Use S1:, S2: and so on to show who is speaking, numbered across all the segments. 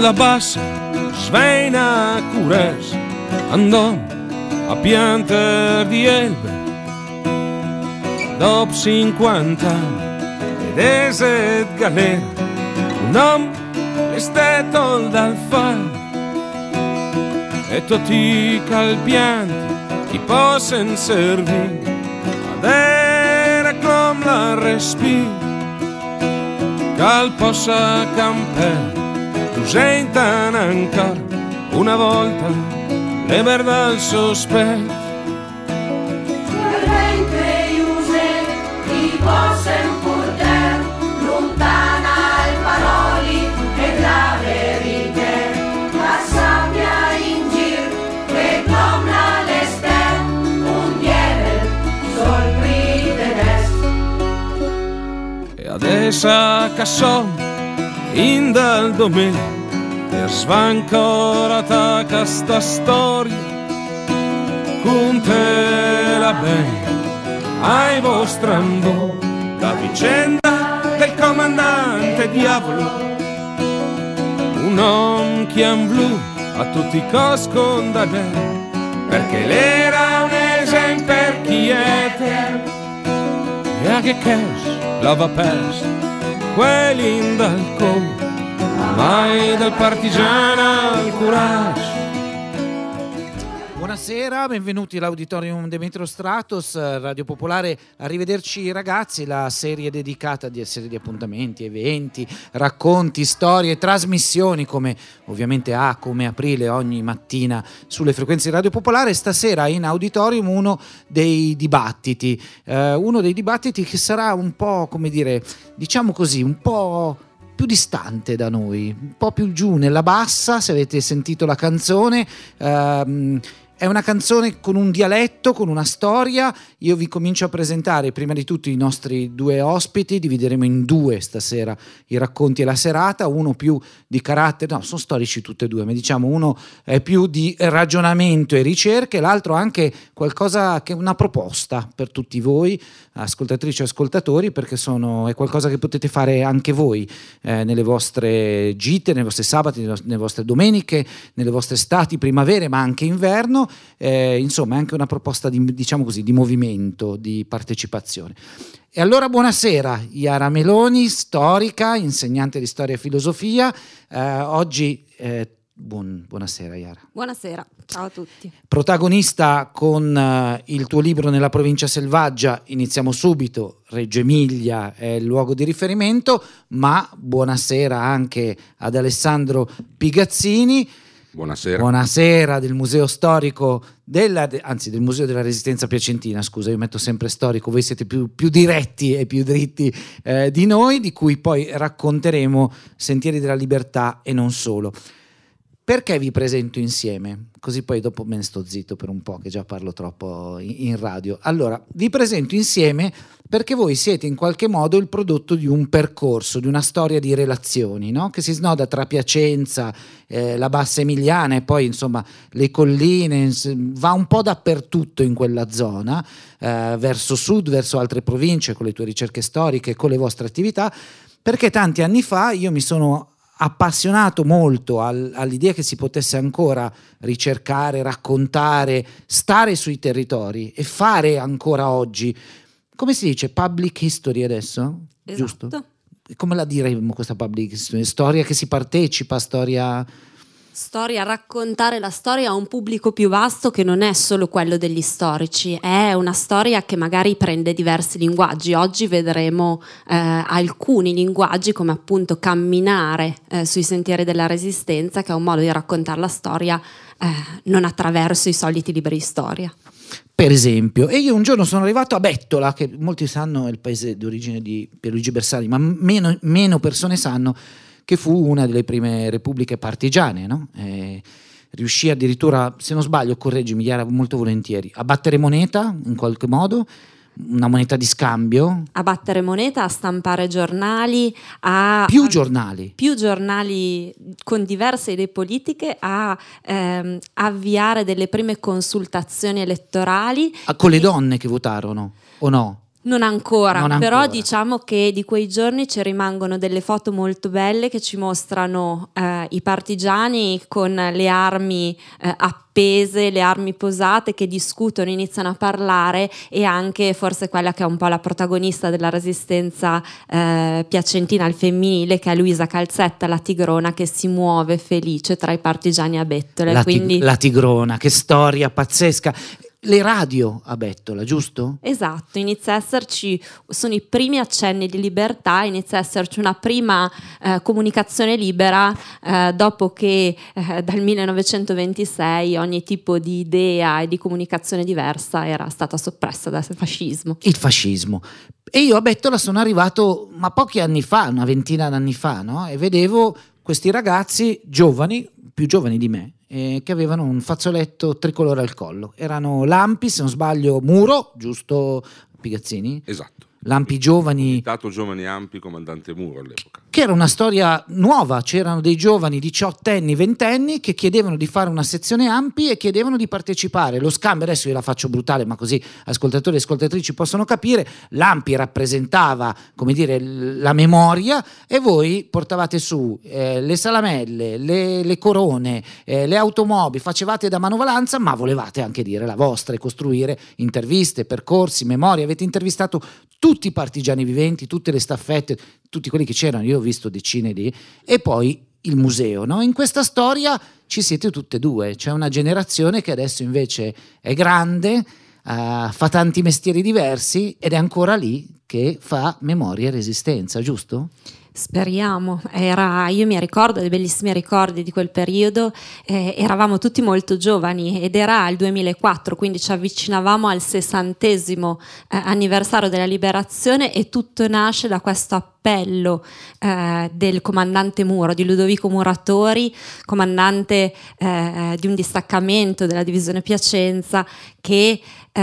S1: la bassa sveina cures andò a pianter di elbe dopo 50 ed eset galera un om estetto dal far e tutti calpianti chi possono servire ad era come la respir cal possa camper tu sentan ancora una volta le verrà il sospetto
S2: veramente use ti possono portare lontana al paroli e la verità la sabbia in giro che come la leste un dieve sorprende
S1: e adesso cassò in dal domenica e svancorata questa storia con te la bene ai vostri ambò la vicenda del comandante diavolo un uomo che in blu a tutti i costi condannato perché l'era un esempio per chi è te e a che cash l'aveva perso quelli in dal cuore mai dal partigiano al coraggio.
S3: Buonasera, benvenuti all'Auditorium Demetrio Stratos, Radio Popolare. Arrivederci ragazzi, la serie dedicata di serie di appuntamenti, eventi, racconti, storie, trasmissioni come ovviamente ha come aprile ogni mattina sulle frequenze di Radio Popolare. Stasera in Auditorium uno dei dibattiti che sarà un po', come dire, diciamo così, un po' più distante da noi, un po' più giù nella bassa, se avete sentito la canzone. È una canzone con un dialetto, con una storia. Io vi comincio a presentare prima di tutto i nostri due ospiti. Divideremo in due stasera i racconti e la serata, uno più di carattere, no, sono storici tutti e due, ma diciamo uno è più di ragionamento e ricerche, l'altro anche qualcosa che è una proposta per tutti voi, ascoltatrici e ascoltatori, perché è qualcosa che potete fare anche voi nelle vostre gite, nei vostri sabati, nelle vostre domeniche, nelle vostre estati, primavere, ma anche inverno. Insomma è anche una proposta diciamo così, di movimento, di partecipazione. E allora buonasera Iara Meloni, storica, insegnante di storia e filosofia. Oggi buonasera Iara.
S4: Buonasera, ciao a tutti.
S3: Protagonista con il tuo libro Nella provincia selvaggia, iniziamo subito, Reggio Emilia è il luogo di riferimento, ma buonasera anche ad Alessandro Pigazzini.
S5: Buonasera.
S3: Buonasera del Museo Storico del Museo della Resistenza Piacentina, scusa, io metto sempre storico, voi siete più diretti e più dritti di noi, di cui poi racconteremo Sentieri della Libertà e non solo. Perché vi presento insieme? Così poi dopo me ne sto zitto per un po', che già parlo troppo in radio. Allora, vi presento insieme perché voi siete in qualche modo il prodotto di un percorso, di una storia di relazioni, no? Che si snoda tra Piacenza, la Bassa Emiliana e poi insomma le colline, va un po' dappertutto in quella zona, verso sud, verso altre province, con le tue ricerche storiche, con le vostre attività, perché tanti anni fa io mi sono appassionato molto all'idea che si potesse ancora ricercare, raccontare, stare sui territori e fare ancora oggi, come si dice, public history adesso?
S4: Esatto.
S3: Giusto? Come la diremmo questa public history? Storia che si partecipa, storia...
S4: Raccontare la storia a un pubblico più vasto che non è solo quello degli storici, è una storia che magari prende diversi linguaggi. Oggi vedremo alcuni linguaggi come appunto camminare sui sentieri della Resistenza, che è un modo di raccontare la storia non attraverso i soliti libri di storia.
S3: Per esempio, e io un giorno sono arrivato a Bettola, che molti sanno è il paese d'origine di Pierluigi Bersani, ma meno persone sanno che fu una delle prime repubbliche partigiane, no? Riuscì addirittura, se non sbaglio, correggimi, Chiara, molto volentieri, a battere moneta in qualche modo, una moneta di scambio.
S4: A battere moneta, a stampare giornali,
S3: più giornali
S4: con diverse idee politiche, a avviare delle prime consultazioni elettorali.
S3: Con le donne che votarono, o no?
S4: Non ancora,
S3: Non
S4: però
S3: ancora.
S4: diciamo che di quei giorni ci rimangono delle foto molto belle che ci mostrano i partigiani con le armi appese, le armi posate, che discutono, iniziano a parlare, e anche forse quella che è un po' la protagonista della resistenza piacentina al femminile, che è Luisa Calzetta, la tigrona, che si muove felice tra i partigiani a Bettola. Quindi...
S3: La tigrona, che storia pazzesca. Le radio a Bettola, giusto?
S4: Esatto, inizia a esserci, sono i primi accenni di libertà, inizia a esserci una prima comunicazione libera dopo che dal 1926 ogni tipo di idea e di comunicazione diversa era stata soppressa dal fascismo.
S3: Il fascismo. E io a Bettola sono arrivato, ma pochi anni fa, una ventina d'anni fa, no? E vedevo questi ragazzi giovani, più giovani di me, che avevano un fazzoletto tricolore al collo. Erano Lampi, se non sbaglio, Muro, giusto Pigazzini?
S5: Esatto.
S3: Lampi giovani,
S5: Comitato Giovani Ampi, comandante Muro all'epoca.
S3: che era una storia nuova. C'erano dei giovani diciottenni, ventenni che chiedevano di fare una sezione Ampi e chiedevano di partecipare. Lo scambio, adesso io la faccio brutale, ma così ascoltatori e ascoltatrici possono capire, l'Ampi rappresentava, come dire, la memoria, e voi portavate su le salamelle, le corone, le automobili, facevate da manovalanza, ma volevate anche dire la vostra e costruire interviste, percorsi, memorie. Avete intervistato tutti i partigiani viventi, tutte le staffette, tutti quelli che c'erano, io ho visto decine di... E poi il museo, no? In questa storia ci siete tutte e due, c'è una generazione che adesso invece è grande, fa tanti mestieri diversi ed è ancora lì che fa memoria e resistenza, giusto?
S4: Speriamo. Io mi ricordo dei bellissimi ricordi di quel periodo, eravamo tutti molto giovani ed era il 2004, quindi ci avvicinavamo al 60° anniversario della liberazione, e tutto nasce da questo appello del comandante Muro, di Ludovico Muratori, comandante di un distaccamento della divisione Piacenza, che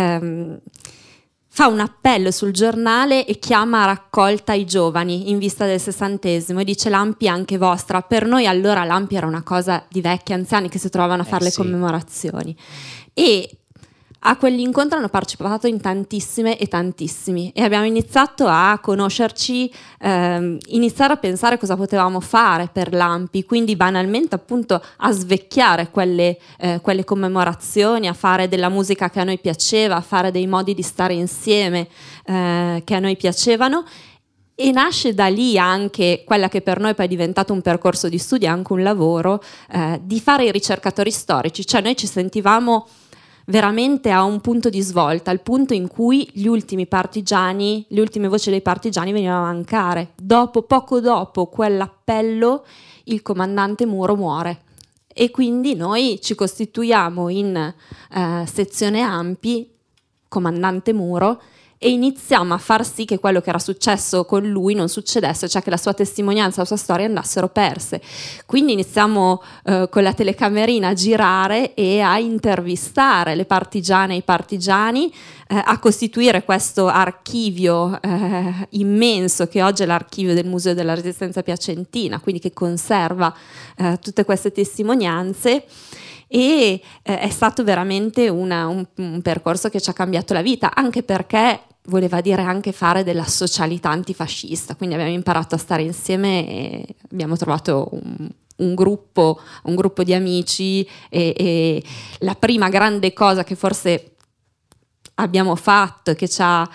S4: fa un appello sul giornale e chiama a raccolta i giovani in vista del 60° e dice: l'Ampi è anche vostra. Per noi allora l'Ampi era una cosa di vecchi anziani che si trovavano a fare le
S3: sì.
S4: commemorazioni, e a quell'incontro hanno partecipato in tantissime e tantissimi, e abbiamo iniziato a conoscerci, iniziare a pensare cosa potevamo fare per l'Ampi, quindi banalmente appunto a svecchiare quelle commemorazioni, a fare della musica che a noi piaceva, a fare dei modi di stare insieme che a noi piacevano. E nasce da lì anche quella che per noi poi è diventato un percorso di studio, anche un lavoro, di fare i ricercatori storici. Cioè noi ci sentivamo veramente a un punto di svolta, al punto in cui gli ultimi partigiani, le ultime voci dei partigiani venivano a mancare. Poco dopo quell'appello, il comandante Muro muore, e quindi noi ci costituiamo in sezione Ampi, comandante Muro, e iniziamo a far sì che quello che era successo con lui non succedesse, cioè che la sua testimonianza, la sua storia andassero perse. Quindi iniziamo con la telecamerina a girare e a intervistare le partigiane e i partigiani, a costituire questo archivio immenso che oggi è l'archivio del Museo della Resistenza Piacentina, quindi che conserva tutte queste testimonianze. E è stato veramente un percorso che ci ha cambiato la vita, anche perché voleva dire anche fare della socialità antifascista, quindi abbiamo imparato a stare insieme e abbiamo trovato un gruppo di amici, e la prima grande cosa che forse abbiamo fatto, che ci ha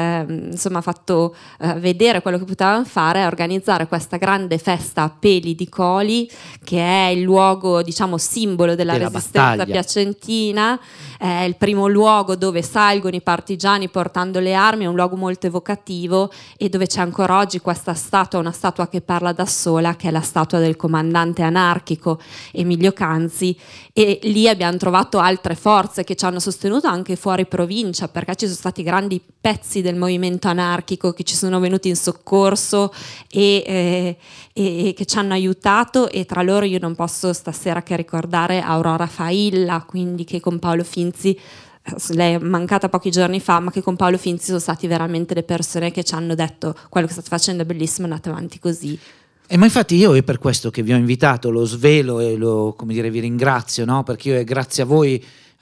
S4: fatto vedere quello che potevamo fare, è organizzare questa grande festa a Peli di Coli, che è il luogo, diciamo, simbolo della resistenza
S3: battaglia
S4: piacentina. È il primo luogo dove salgono i partigiani portando le armi, è un luogo molto evocativo, e dove c'è ancora oggi questa statua, una statua che parla da sola, che è la statua del comandante anarchico Emilio Canzi. E lì abbiamo trovato altre forze che ci hanno sostenuto anche fuori provincia, perché ci sono stati grandi pezzi del movimento anarchico che ci sono venuti in soccorso e che ci hanno aiutato, e tra loro io non posso stasera che ricordare Aurora Failla, quindi che con Paolo Finzi, lei è mancata pochi giorni fa, ma che con Paolo Finzi sono stati veramente le persone che ci hanno detto: quello che state facendo è bellissimo, andate avanti così.
S3: Ma infatti io è per questo che vi ho invitato, lo svelo e vi ringrazio, no? Perché io è grazie a voi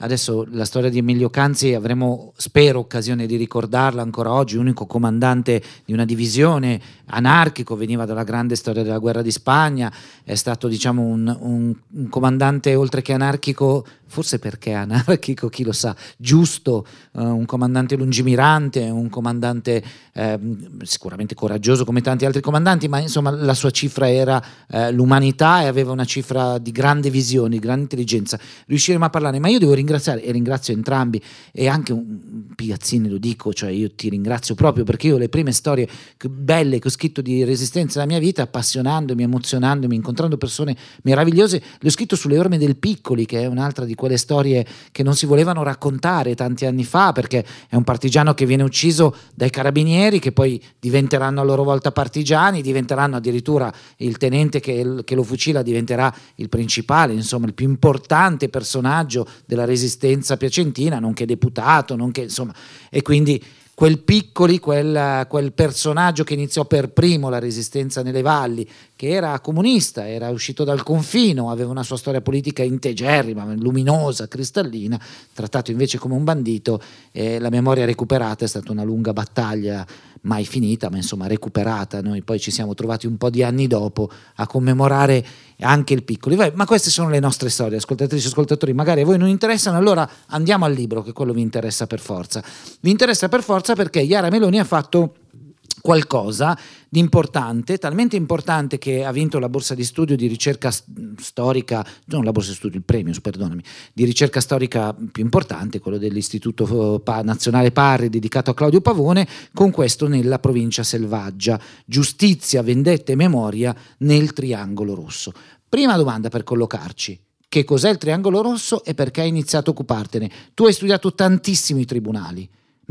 S3: adesso la storia di Emilio Canzi avremo, spero, occasione di ricordarla ancora oggi, unico comandante di una divisione anarchico, veniva dalla grande storia della guerra di Spagna, è stato diciamo un comandante oltre che anarchico, forse perché anarchico, chi lo sa, giusto, un comandante lungimirante, un comandante sicuramente coraggioso come tanti altri comandanti, ma insomma la sua cifra era l'umanità, e aveva una cifra di grande visione, di grande intelligenza. Riusciremo a parlare, ma io devo ringraziare, e ringrazio entrambi, e anche Pigazzini, lo dico, cioè io ti ringrazio proprio perché io le prime storie belle che ho scritto di resistenza nella mia vita, appassionandomi, emozionandomi, incontrando persone meravigliose, le ho scritto sulle orme del Piccoli, che è un'altra di quelle storie che non si volevano raccontare tanti anni fa, perché è un partigiano che viene ucciso dai carabinieri, che poi diventeranno a loro volta partigiani, diventeranno addirittura il tenente che lo fucila diventerà il principale, insomma il più importante personaggio della resistenza piacentina, nonché deputato, nonché insomma, e quindi quel Piccoli, quel personaggio che iniziò per primo la resistenza nelle valli, che era comunista, era uscito dal confino, aveva una sua storia politica integerrima, luminosa, cristallina, trattato invece come un bandito, la memoria recuperata è stata una lunga battaglia mai finita, ma insomma recuperata. Noi poi ci siamo trovati un po' di anni dopo a commemorare anche il Piccoli. Ma queste sono le nostre storie, ascoltatrici e ascoltatori, magari a voi non interessano, allora andiamo al libro, che quello vi interessa per forza. Vi interessa per forza perché Chiara Meloni ha fatto qualcosa di importante, talmente importante che ha vinto la borsa di studio di ricerca storica, non la borsa di studio, il premio, perdonami, di ricerca storica più importante, quello dell'Istituto Nazionale Parri, dedicato a Claudio Pavone, con questo Nella provincia selvaggia, giustizia, vendetta e memoria nel Triangolo Rosso. Prima domanda per collocarci: che cos'è il Triangolo Rosso e perché hai iniziato a occupartene? Tu hai studiato tantissimi tribunali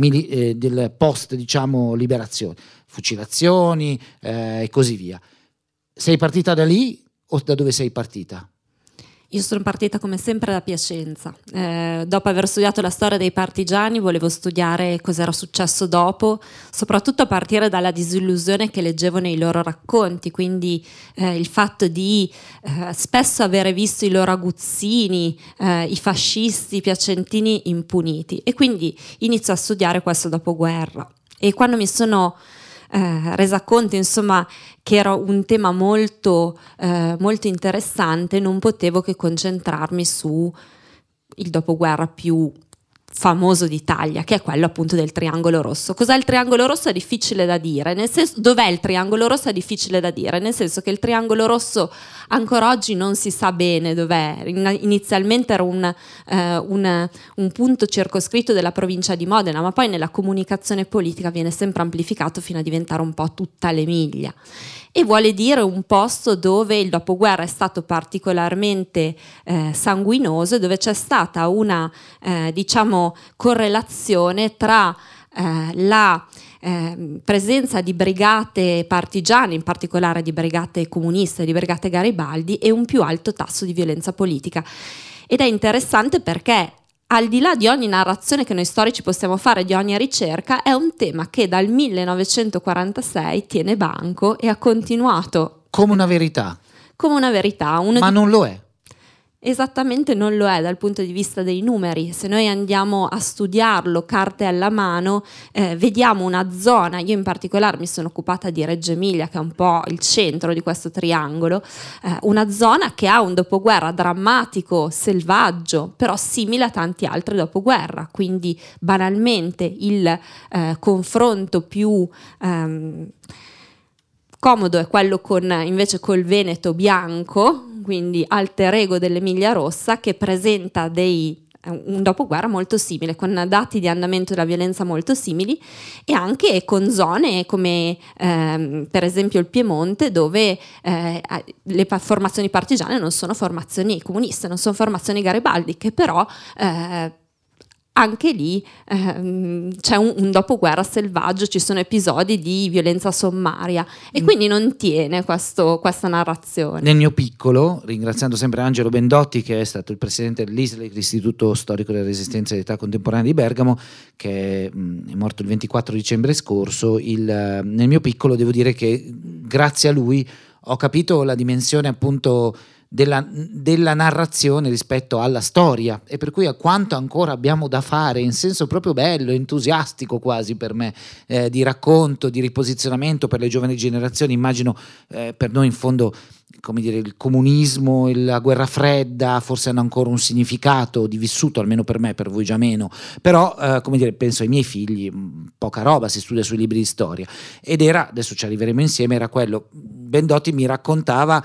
S3: del post, diciamo, liberazione, fucilazioni e così via. Sei partita da lì o da dove sei partita?
S4: Io sono partita come sempre da Piacenza. Dopo aver studiato la storia dei partigiani volevo studiare cos'era successo dopo, soprattutto a partire dalla disillusione che leggevo nei loro racconti, quindi il fatto di spesso avere visto i loro aguzzini, i fascisti piacentini impuniti, e quindi inizio a studiare questo dopoguerra. E quando mi sono resa conto, insomma, che era un tema molto interessante, non potevo che concentrarmi su il dopoguerra più famoso d'Italia, che è quello appunto del Triangolo Rosso. Cos'è il Triangolo Rosso? È difficile da dire, nel senso, dov'è il Triangolo Rosso? È difficile da dire, nel senso che il Triangolo Rosso ancora oggi non si sa bene dov'è. Inizialmente era un punto circoscritto della provincia di Modena, ma poi nella comunicazione politica viene sempre amplificato fino a diventare un po' tutta l'Emilia, e vuole dire un posto dove il dopoguerra è stato particolarmente sanguinoso, dove c'è stata una correlazione tra la presenza di brigate partigiane, in particolare di brigate comuniste, di brigate Garibaldi, e un più alto tasso di violenza politica. Ed è interessante perché, al di là di ogni narrazione che noi storici possiamo fare, di ogni ricerca, è un tema che dal 1946 tiene banco e ha continuato
S3: Come una verità.
S4: Come una verità.
S3: Ma non lo è.
S4: Esattamente non lo è dal punto di vista dei numeri. Se noi andiamo a studiarlo carte alla mano, vediamo una zona, io in particolare mi sono occupata di Reggio Emilia, che è un po' il centro di questo triangolo, una zona che ha un dopoguerra drammatico, selvaggio, però simile a tanti altri dopoguerra, quindi banalmente il confronto più comodo è quello invece col Veneto bianco, quindi alter ego dell'Emilia Rossa, che presenta un dopoguerra molto simile, con dati di andamento della violenza molto simili, e anche con zone come per esempio il Piemonte, dove le formazioni partigiane non sono formazioni comuniste, non sono formazioni garibaldiche, però anche lì c'è un dopoguerra selvaggio, ci sono episodi di violenza sommaria, e quindi non tiene questa narrazione.
S3: Nel mio piccolo, ringraziando sempre Angelo Bendotti, che è stato il presidente dell'ISLE, l'Istituto Storico della Resistenza e dell'Età Contemporanea di Bergamo, che è morto il 24 dicembre scorso, nel mio piccolo devo dire che grazie a lui ho capito la dimensione appunto della narrazione rispetto alla storia, e per cui a quanto ancora abbiamo da fare in senso proprio bello, entusiastico quasi per me, di racconto, di riposizionamento per le giovani generazioni. Immagino per noi in fondo, come dire, il comunismo e la guerra fredda forse hanno ancora un significato di vissuto, almeno per me, per voi già meno, però come dire, penso ai miei figli, poca roba si studia sui libri di storia, ed era, adesso ci arriveremo insieme, era quello. Bendotti mi raccontava,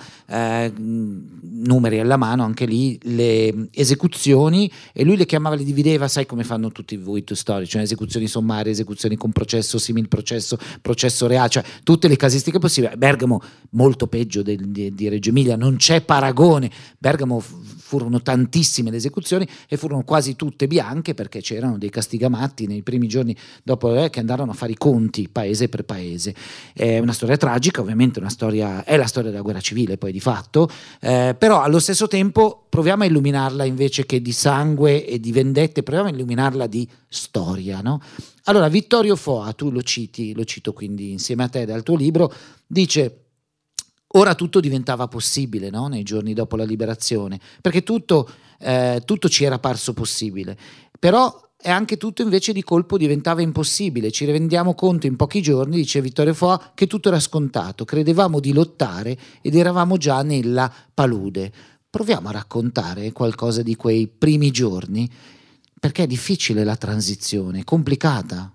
S3: numeri alla mano anche lì, le esecuzioni, e lui le chiamava, le divideva, sai come fanno tutti voi storici, cioè esecuzioni sommarie, esecuzioni con processo, simil processo, processo reale, cioè tutte le casistiche possibili. Bergamo molto peggio di Reggio Emilia, non c'è paragone. Bergamo furono tantissime le esecuzioni e furono quasi tutte bianche, perché c'erano dei castigamatti nei primi giorni dopo che andarono a fare i conti paese per paese. È una storia tragica, ovviamente, è la storia della guerra civile poi di fatto, però allo stesso tempo proviamo a illuminarla, invece che di sangue e di vendette, proviamo a illuminarla di storia, no? Allora Vittorio Foa, tu lo cito quindi insieme a te dal tuo libro, dice: ora tutto diventava possibile, no? Nei giorni dopo la liberazione, perché tutto ci era parso possibile, però e anche tutto invece di colpo diventava impossibile. Ci rendiamo conto in pochi giorni, dice Vittorio Foa, che tutto era scontato, credevamo di lottare ed eravamo già nella palude. Proviamo a raccontare qualcosa di quei primi giorni, perché è difficile la transizione, è complicata.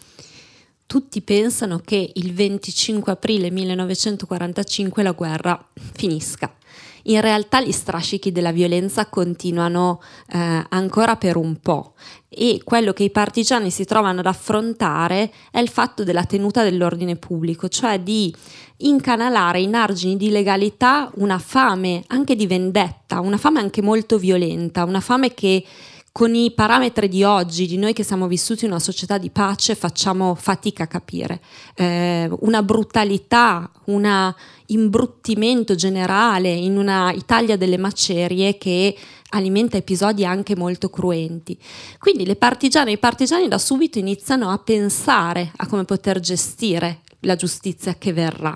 S4: Tutti pensano che il 25 aprile 1945 la guerra finisca. In realtà gli strascichi della violenza continuano ancora per un po', e quello che i partigiani si trovano ad affrontare è il fatto della tenuta dell'ordine pubblico, cioè di incanalare in argini di legalità una fame anche di vendetta, una fame anche molto violenta, una fame che con i parametri di oggi, di noi che siamo vissuti in una società di pace, facciamo fatica a capire. Una brutalità, un imbruttimento generale in una Italia delle macerie che alimenta episodi anche molto cruenti. Quindi le partigiane e i partigiani da subito iniziano a pensare a come poter gestire la giustizia che verrà,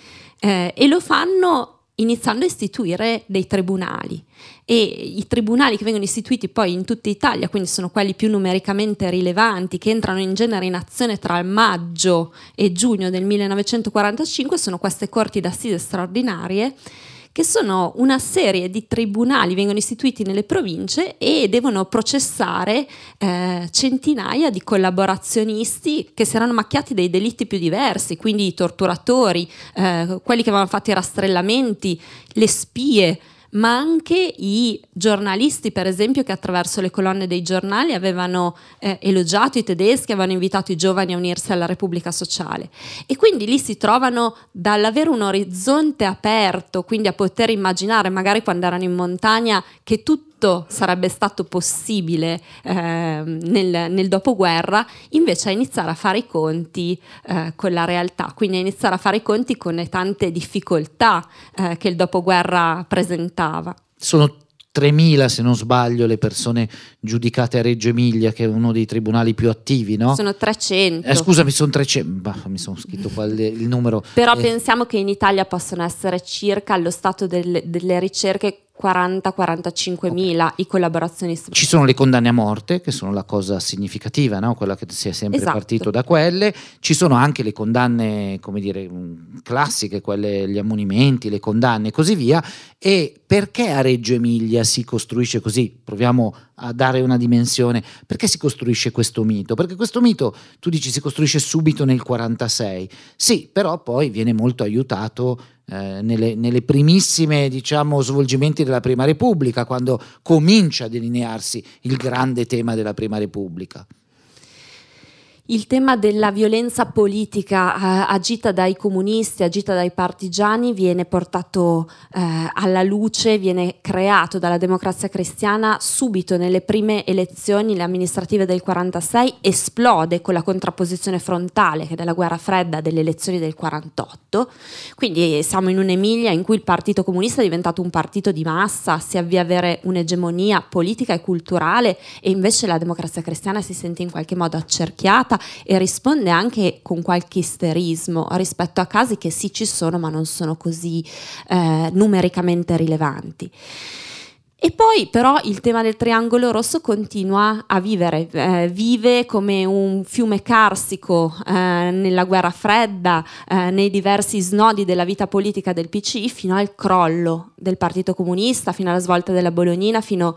S4: e lo fanno iniziando a istituire dei tribunali, e i tribunali che vengono istituiti poi in tutta Italia, quindi sono quelli più numericamente rilevanti, che entrano in genere in azione tra il maggio e giugno del 1945, sono queste corti d'assise straordinarie, che sono una serie di tribunali, vengono istituiti nelle province e devono processare centinaia di collaborazionisti che si erano macchiati dei delitti più diversi, quindi i torturatori, quelli che avevano fatto i rastrellamenti, le spie, ma anche i giornalisti, per esempio, che attraverso le colonne dei giornali avevano elogiato i tedeschi, avevano invitato i giovani a unirsi alla Repubblica Sociale. E quindi lì si trovano dall'avere un orizzonte aperto, quindi a poter immaginare, magari quando erano in montagna, che tutto sarebbe stato possibile nel dopoguerra, invece a iniziare a fare i conti con la realtà, quindi a iniziare a fare i conti con le tante difficoltà che il dopoguerra presentava.
S3: Sono 3.000, se non sbaglio, le persone giudicate a Reggio Emilia, che è uno dei tribunali più attivi, no?
S4: Sono 300.
S3: Scusami, sono 300. Mi sono scritto qua il numero.
S4: Però pensiamo che in Italia possono essere circa, allo stato delle ricerche, 40-45.000 i collaborazionisti.
S3: Ci sono le condanne a morte, che sono la cosa significativa, no? Quella che si è sempre partito da quelle. Ci sono anche le condanne, come dire, classiche, quelle, gli ammonimenti, le condanne e così via. E perché a Reggio Emilia si costruisce così? Proviamo a dare una dimensione. Perché si costruisce questo mito? Perché questo mito, tu dici, si costruisce subito nel 46. Sì, però poi viene molto aiutato nelle primissime, diciamo, svolgimenti della Prima Repubblica, quando comincia a delinearsi il grande tema della Prima Repubblica.
S4: Il tema della violenza politica agita dai comunisti, agita dai partigiani, viene portato alla luce, viene creato dalla Democrazia Cristiana subito nelle prime elezioni, le amministrative del 46, esplode con la contrapposizione frontale che è della guerra fredda delle elezioni del 48. Quindi siamo in un'Emilia in cui il Partito Comunista è diventato un partito di massa, si avvia a avere un'egemonia politica e culturale, e invece la Democrazia Cristiana si sente in qualche modo accerchiata sbagliata e risponde anche con qualche isterismo rispetto a casi che sì ci sono ma non sono così numericamente rilevanti. E poi però il tema del triangolo rosso continua a vivere, vive come un fiume carsico nella guerra fredda, nei diversi snodi della vita politica del PCI, fino al crollo del Partito Comunista, fino alla svolta della Bolognina, fino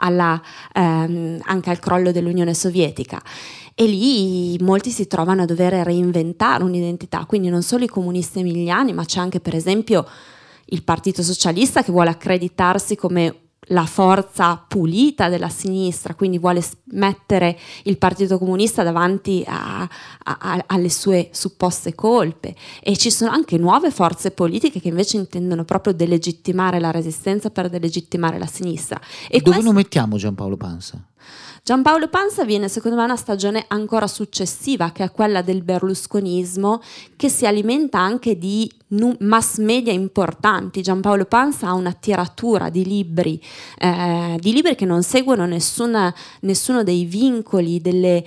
S4: anche al crollo dell'Unione Sovietica. E lì molti si trovano a dover reinventare un'identità, quindi non solo i comunisti emiliani, ma c'è anche per esempio il Partito Socialista che vuole accreditarsi come la forza pulita della sinistra, quindi vuole mettere il Partito Comunista davanti alle sue supposte colpe, e ci sono anche nuove forze politiche che invece intendono proprio delegittimare la resistenza per delegittimare la sinistra. E
S3: dove lo mettiamo Giampaolo Pansa?
S4: Giampaolo Pansa viene secondo me una stagione ancora successiva, che è quella del berlusconismo, che si alimenta anche di mass media importanti. Giampaolo Pansa ha una tiratura di libri che non seguono nessuno dei vincoli, delle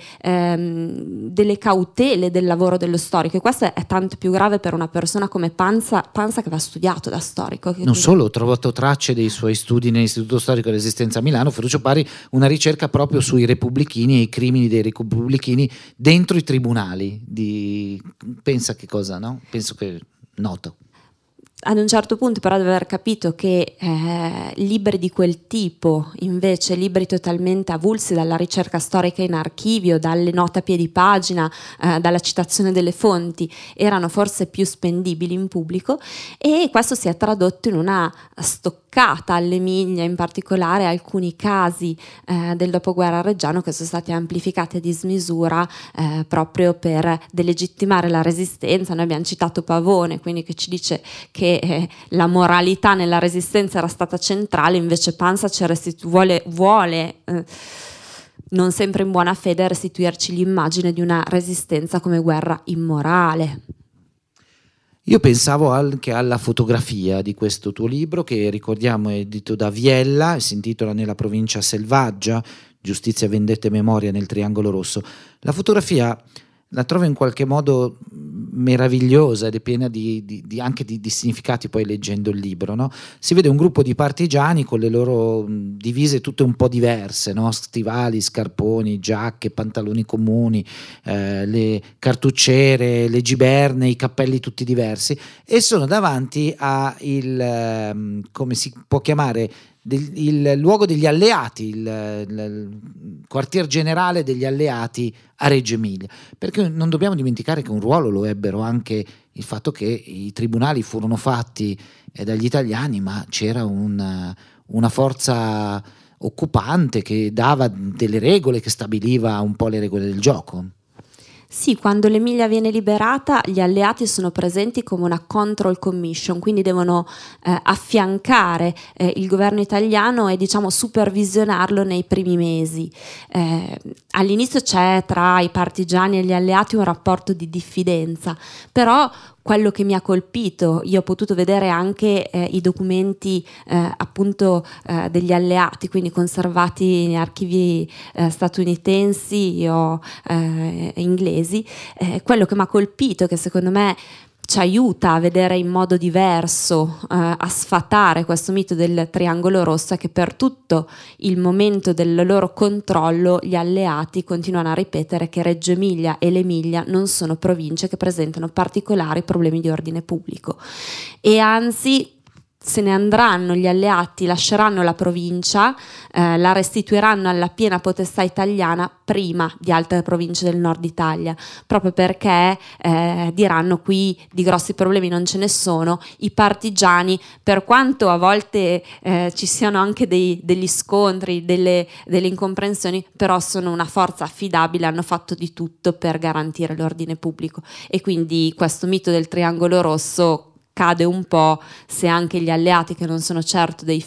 S4: cautele del lavoro dello storico, e questo è tanto più grave per una persona come Pansa che va studiato da storico.
S3: Non solo, ho trovato tracce dei suoi studi nell'Istituto Storico della Resistenza a Milano. Ferruccio Parri, una ricerca proprio sui repubblichini e i crimini dei repubblichini dentro i tribunali. Pensa che cosa, no? Penso che noto.
S4: Ad un certo punto però deve aver capito che libri di quel tipo, invece libri totalmente avulsi dalla ricerca storica in archivio, dalle note a piedi pagina, dalla citazione delle fonti, erano forse più spendibili in pubblico, e questo si è tradotto in una stoccata all'Emilia, in particolare alcuni casi del dopoguerra reggiano che sono stati amplificati a dismisura proprio per delegittimare la resistenza. Noi abbiamo citato Pavone, quindi, che ci dice che la moralità nella resistenza era stata centrale, invece Pansa ci vuole non sempre in buona fede restituirci l'immagine di una resistenza come guerra immorale.
S3: Io pensavo anche alla fotografia di questo tuo libro, che ricordiamo è edito da Viella e si intitola Nella provincia selvaggia, giustizia, vendetta e memoria nel triangolo rosso. La fotografia la trovo in qualche modo meravigliosa ed è piena anche di significati, poi leggendo il libro, no? Si vede un gruppo di partigiani con le loro divise tutte un po' diverse, no? Stivali, scarponi, giacche, pantaloni comuni, le cartucciere, le giberne, i cappelli tutti diversi, e sono davanti a come si può chiamare, il luogo degli alleati, il quartier generale degli alleati a Reggio Emilia, perché non dobbiamo dimenticare che un ruolo lo ebbero anche il fatto che i tribunali furono fatti dagli italiani, ma c'era una forza occupante che dava delle regole, che stabiliva un po' le regole del gioco.
S4: Sì, quando l'Emilia viene liberata gli alleati sono presenti come una control commission, quindi devono affiancare il governo italiano e diciamo supervisionarlo nei primi mesi. All'inizio c'è tra i partigiani e gli alleati un rapporto di diffidenza, però quello che mi ha colpito, io ho potuto vedere anche i documenti appunto degli alleati, quindi conservati in archivi statunitensi o inglesi, quello che mi ha colpito, che secondo me ci aiuta a vedere in modo diverso, a sfatare questo mito del triangolo rosso, è che per tutto il momento del loro controllo gli alleati continuano a ripetere che Reggio Emilia e l'Emilia non sono province che presentano particolari problemi di ordine pubblico, e anzi se ne andranno gli alleati, lasceranno la provincia, la restituiranno alla piena potestà italiana prima di altre province del nord Italia, proprio perché diranno qui di grossi problemi non ce ne sono. I partigiani, per quanto a volte ci siano anche degli scontri, delle incomprensioni, però sono una forza affidabile, hanno fatto di tutto per garantire l'ordine pubblico, e quindi questo mito del triangolo rosso cade un po' se anche gli alleati, che non sono certo dei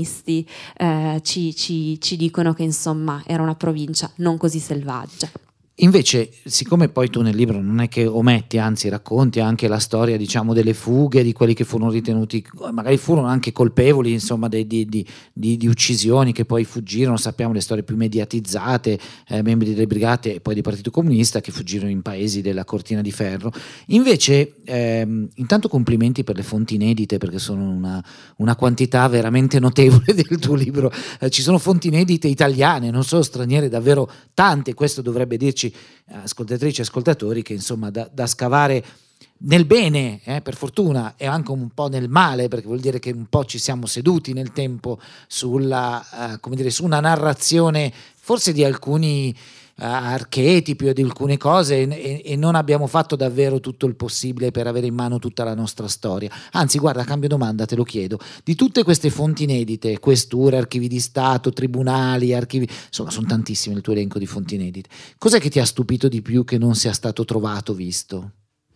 S4: filocomunisti, ci dicono che insomma era una provincia non così selvaggia.
S3: Invece, siccome poi tu nel libro non è che ometti, anzi racconti anche la storia, diciamo, delle fughe, di quelli che furono ritenuti, magari furono anche colpevoli, insomma, di uccisioni, che poi fuggirono, sappiamo le storie più mediatizzate, membri delle brigate e poi del Partito Comunista che fuggirono in paesi della Cortina di Ferro. Invece, intanto complimenti per le fonti inedite, perché sono una quantità veramente notevole del tuo libro. Ci sono fonti inedite italiane, non solo straniere, davvero tante. Questo dovrebbe dirci, ascoltatrici e ascoltatori, che insomma da scavare nel bene, per fortuna, e anche un po' nel male, perché vuol dire che un po' ci siamo seduti nel tempo sulla, come dire, su una narrazione forse di alcuni archetipi o di alcune cose, e non abbiamo fatto davvero tutto il possibile per avere in mano tutta la nostra storia. Anzi, guarda, cambio domanda, te lo chiedo: di tutte queste fonti inedite, questure, archivi di Stato, tribunali, archivi, insomma sono tantissime il tuo elenco di fonti inedite, cos'è che ti ha stupito di più che non sia stato trovato, visto?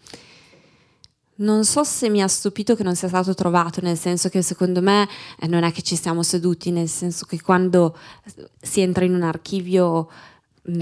S4: Non so se mi ha stupito che non sia stato trovato, nel senso che secondo me non è che ci siamo seduti, nel senso che quando si entra in un archivio è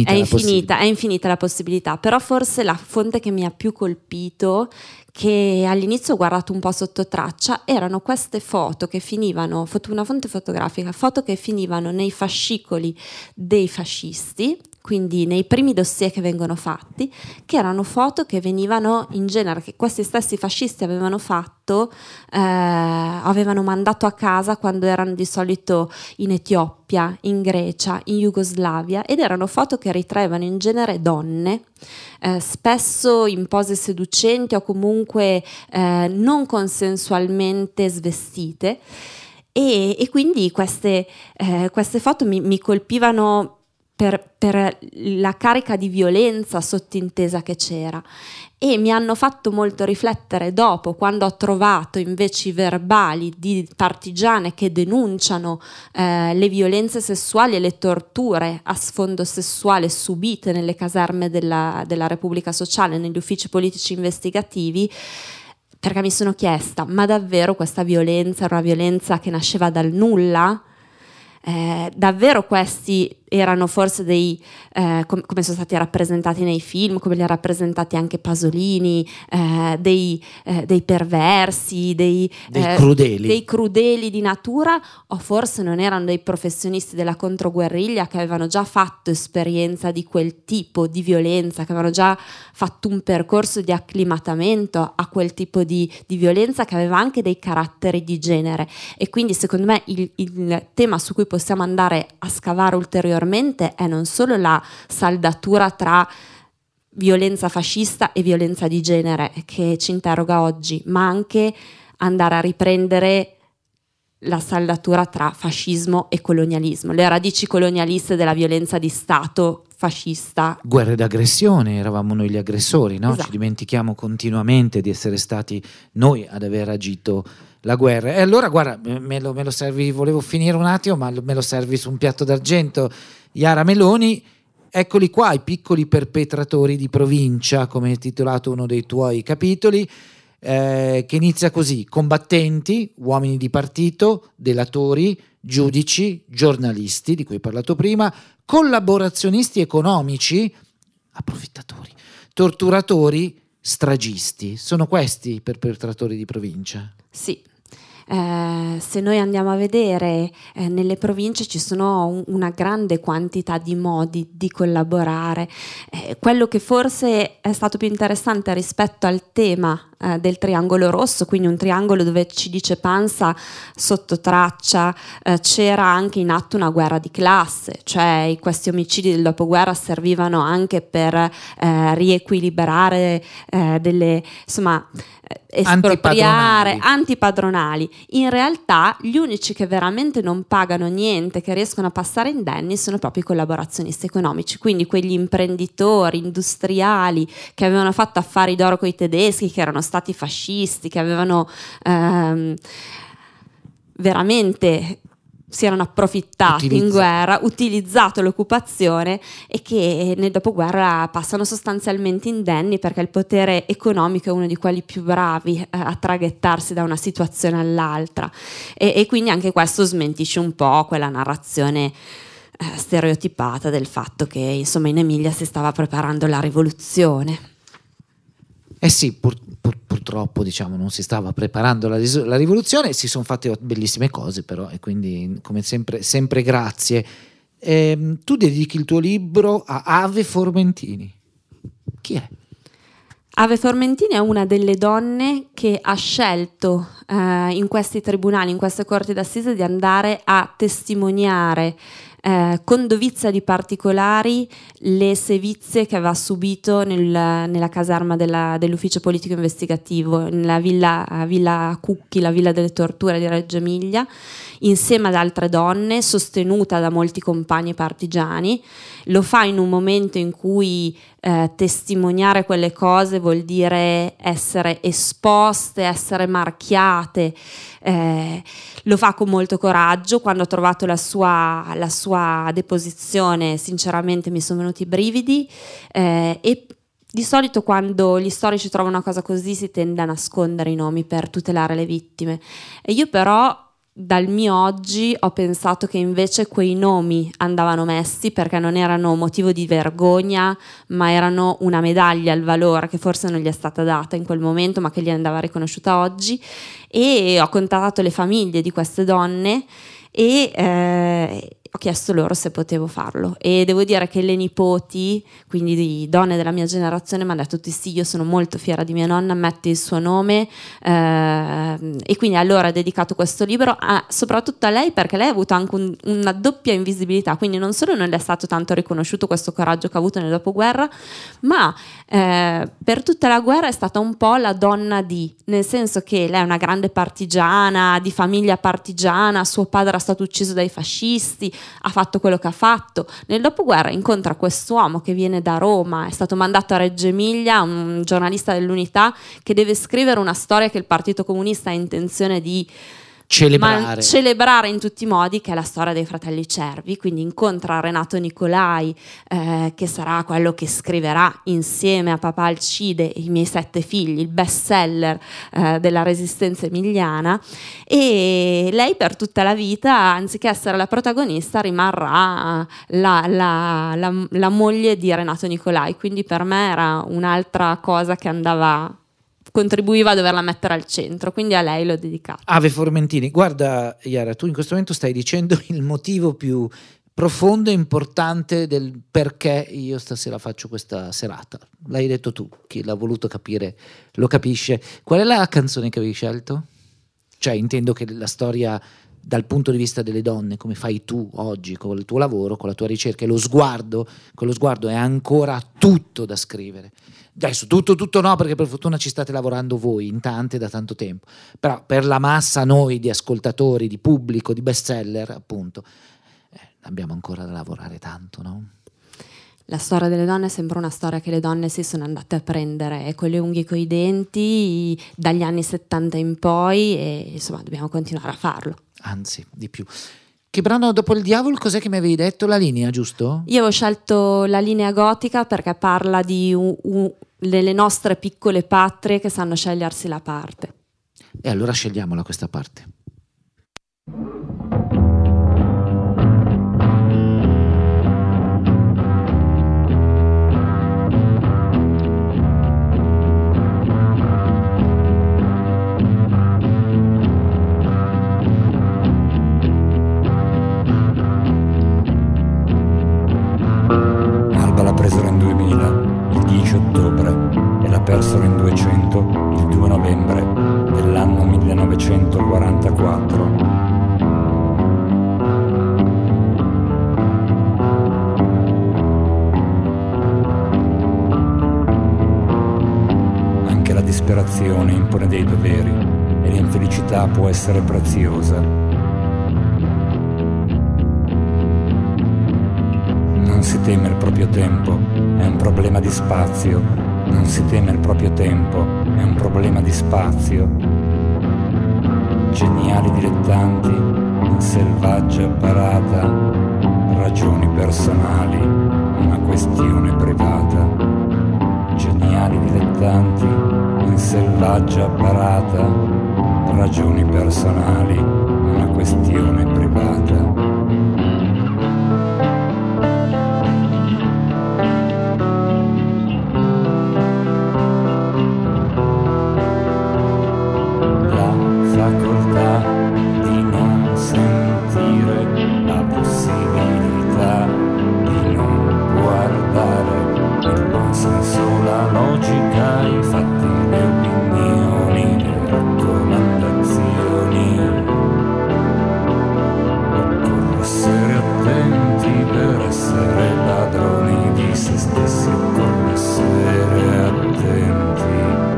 S4: infinita la possibilità, però forse la fonte che mi ha più colpito, che all'inizio ho guardato un po' sotto traccia, erano queste foto che finivano, una fonte fotografica, foto che finivano nei fascicoli dei fascisti, quindi nei primi dossier che vengono fatti, che erano foto che venivano in genere, che questi stessi fascisti avevano fatto, avevano mandato a casa quando erano di solito in Etiopia, in Grecia, in Jugoslavia, ed erano foto che ritraevano in genere donne, spesso in pose seducenti o comunque non consensualmente svestite, e quindi queste foto mi colpivano per la carica di violenza sottintesa che c'era, e mi hanno fatto molto riflettere dopo, quando ho trovato invece i verbali di partigiane che denunciano le violenze sessuali e le torture a sfondo sessuale subite nelle caserme della Repubblica Sociale, negli uffici politici investigativi, perché mi sono chiesta: ma davvero questa violenza era una violenza che nasceva dal nulla? Davvero questi erano forse dei come sono stati rappresentati nei film, come li ha rappresentati anche Pasolini, dei perversi, dei crudeli di natura, o forse non erano dei professionisti della controguerriglia che avevano già fatto esperienza di quel tipo di violenza, che avevano già fatto un percorso di acclimatamento a quel tipo di violenza, che aveva anche dei caratteri di genere. E quindi secondo me il tema su cui possiamo andare a scavare ulteriormente è non solo la saldatura tra violenza fascista e violenza di genere che ci interroga oggi, ma anche andare a riprendere la saldatura tra fascismo e colonialismo, le radici colonialiste della violenza di Stato fascista.
S3: Guerre d'aggressione, eravamo noi gli aggressori, no?
S4: Esatto.
S3: Ci dimentichiamo continuamente di essere stati noi ad aver agito la guerra. E allora guarda, me lo servi, volevo finire un attimo, ma me lo servi su un piatto d'argento. Iara Meloni, eccoli qua, i piccoli perpetratori di provincia, come è titolato uno dei tuoi capitoli, che inizia così: combattenti, uomini di partito, delatori, giudici, giornalisti, di cui hai parlato prima, collaborazionisti economici, approfittatori, torturatori, stragisti. Sono questi i perpetratori di provincia?
S4: Sì. Se noi andiamo a vedere, nelle province ci sono una grande quantità di modi di collaborare. Quello che forse è stato più interessante rispetto al tema del triangolo rosso, quindi un triangolo dove ci dice Pansa sotto traccia, c'era anche in atto una guerra di classe, cioè questi omicidi del dopoguerra servivano anche per riequilibrare delle, insomma, espropriare, antipadronali. In realtà gli unici che veramente non pagano niente, che riescono a passare indenni, sono proprio i collaborazionisti economici, quindi quegli imprenditori industriali che avevano fatto affari d'oro con i tedeschi, che erano stati fascisti, che avevano veramente si erano approfittati in guerra, utilizzato l'occupazione, e che nel dopoguerra passano sostanzialmente indenni perché il potere economico è uno di quelli più bravi a traghettarsi da una situazione all'altra, e quindi anche questo smentisce un po' quella narrazione stereotipata del fatto che insomma in Emilia si stava preparando la rivoluzione.
S3: Eh sì, purtroppo diciamo non si stava preparando la rivoluzione, si sono fatte bellissime cose però, e quindi come sempre grazie. Tu dedichi il tuo libro a Ave Formentini. Chi è?
S4: Ave Formentini è una delle donne che ha scelto in questi tribunali, in queste corti d'assise, di andare a testimoniare con dovizia di particolari le sevizie che aveva subito nella caserma dell'ufficio politico investigativo, nella villa Cucchi, la villa delle torture di Reggio Emilia, insieme ad altre donne, sostenuta da molti compagni partigiani. Lo fa in un momento in cui testimoniare quelle cose vuol dire essere esposte, essere marchiate. Lo fa con molto coraggio. Quando ho trovato la sua deposizione, sinceramente mi sono venuti i brividi, e di solito quando gli storici trovano una cosa così si tende a nascondere i nomi per tutelare le vittime, e io però dal mio oggi ho pensato che invece quei nomi andavano messi, perché non erano motivo di vergogna, ma erano una medaglia al valore che forse non gli è stata data in quel momento, ma che gli andava riconosciuta oggi. E ho contattato le famiglie di queste donne e ho chiesto loro se potevo farlo, e devo dire che le nipoti, quindi di donne della mia generazione, mi hanno detto tutti sì, io sono molto fiera di mia nonna, metti il suo nome, e quindi allora ho dedicato questo libro soprattutto a lei, perché lei ha avuto anche una doppia invisibilità, quindi non solo non le è stato tanto riconosciuto questo coraggio che ha avuto nel dopoguerra, ma per tutta la guerra è stata un po' la donna nel senso che lei è una grande partigiana, di famiglia partigiana, suo padre è stato ucciso dai fascisti, ha fatto quello che ha fatto. Nel dopoguerra incontra quest'uomo che viene da Roma, è stato mandato a Reggio Emilia, un giornalista dell'Unità, che deve scrivere una storia che il Partito Comunista ha intenzione di celebrare in tutti i modi, che è la storia dei fratelli Cervi. Quindi incontra Renato Nicolai, che sarà quello che scriverà insieme a Papà Alcide I miei 7 figli, il best seller della resistenza emiliana, e lei per tutta la vita, anziché essere la protagonista, rimarrà la moglie di Renato Nicolai. Quindi per me era un'altra cosa che contribuiva a doverla mettere al centro, quindi a lei l'ho dedicato.
S3: Ave Formentini. Guarda Iara, tu in questo momento stai dicendo il motivo più profondo e importante del perché io stasera faccio questa serata. L'hai detto tu, chi l'ha voluto capire lo capisce. Qual è la canzone che avevi scelto? Cioè intendo che la storia dal punto di vista delle donne, come fai tu oggi con il tuo lavoro, con la tua ricerca, e quello sguardo è ancora tutto da scrivere. Adesso tutto no, perché per fortuna ci state lavorando voi in tante da tanto tempo, però per la massa noi di ascoltatori, di pubblico, di bestseller appunto, abbiamo ancora da lavorare tanto, no?
S4: La storia delle donne è sempre una storia che le donne si sono andate a prendere con le unghie e coi denti dagli anni 70 in poi, e insomma dobbiamo continuare a farlo.
S3: Anzi, di più. Che brano dopo il diavolo? Cos'è che mi avevi detto? La linea, giusto?
S4: Io avevo scelto La linea gotica perché parla di delle nostre piccole patrie che sanno scegliersi la parte.
S3: E allora scegliamola questa parte.
S6: Presero in 2000, il 10 ottobre, e la persero in 200, il 2 novembre dell'anno 1944. Anche la disperazione impone dei doveri, e l'infelicità può essere preziosa. Non si teme il proprio tempo, è un problema di spazio. Non si teme il proprio tempo, è un problema di spazio. Geniali dilettanti, in selvaggia parata, ragioni personali, una questione privata. Geniali dilettanti, in selvaggia parata, ragioni personali, una questione privata. facoltà di non sentire, la possibilità di non guardare il buon senso, la logica, i fatti, le opinioni, le raccomandazioni. Occorre essere attenti per essere padroni di se stessi, occorre essere attenti.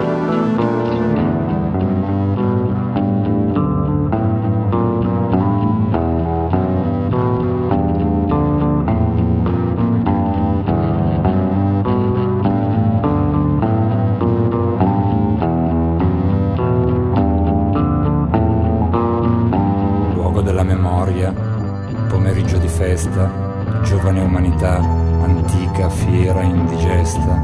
S6: Pomeriggio di festa, giovane umanità, antica fiera indigesta.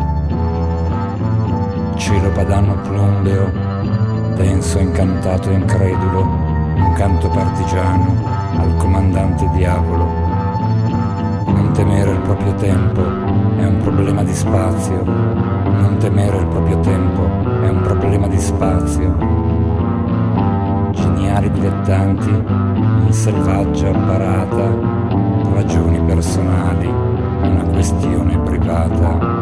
S6: Cielo padano plumbeo, denso, incantato e incredulo, un canto partigiano al comandante diavolo. Non temere il proprio tempo è un problema di spazio, non temere il proprio tempo è un problema di spazio. Geniali dilettanti, in selvaggia parata, ragioni personali, una questione privata.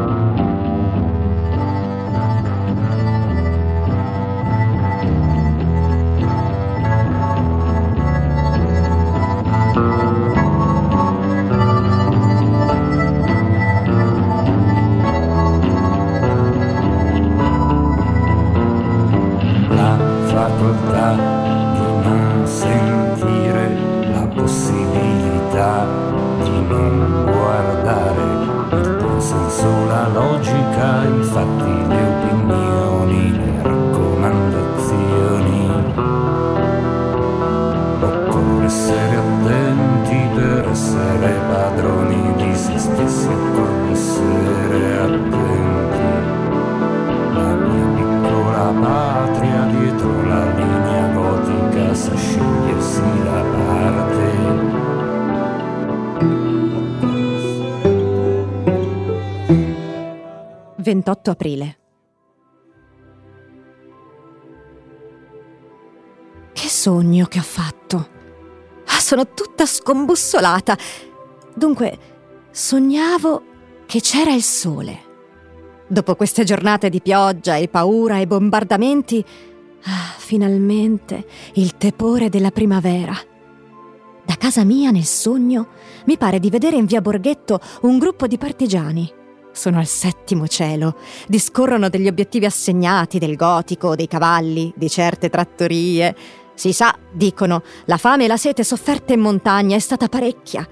S6: La facoltà di non sentire, la possibilità di non guardare il buon senso, la logica, i fatti, le opinioni, le raccomandazioni. Occorre essere attenti per essere padroni di se stessi, occorre essere attenti. La mia piccola patria dietro la linea gotica sa scegliersi la parte.
S7: 28 aprile. Che sogno che ho fatto! Sono tutta scombussolata. Dunque, sognavo che c'era il sole. Dopo queste giornate di pioggia e paura e bombardamenti, finalmente il tepore della primavera. Da casa mia, nel sogno, mi pare di vedere in via Borghetto un gruppo di partigiani. Sono al 7° cielo, discorrono degli obiettivi assegnati, del gotico, dei cavalli, di certe trattorie. Si sa, dicono, la fame e la sete sofferta in montagna è stata parecchia.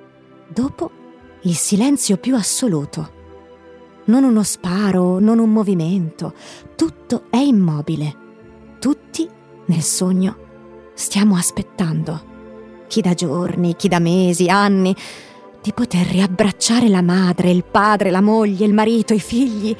S7: Dopo, il silenzio più assoluto. Non uno sparo, non un movimento, tutto è immobile. Tutti, nel sogno, stiamo aspettando. Chi da giorni, chi da mesi, anni, di poter riabbracciare la madre, il padre, la moglie, il marito, i figli.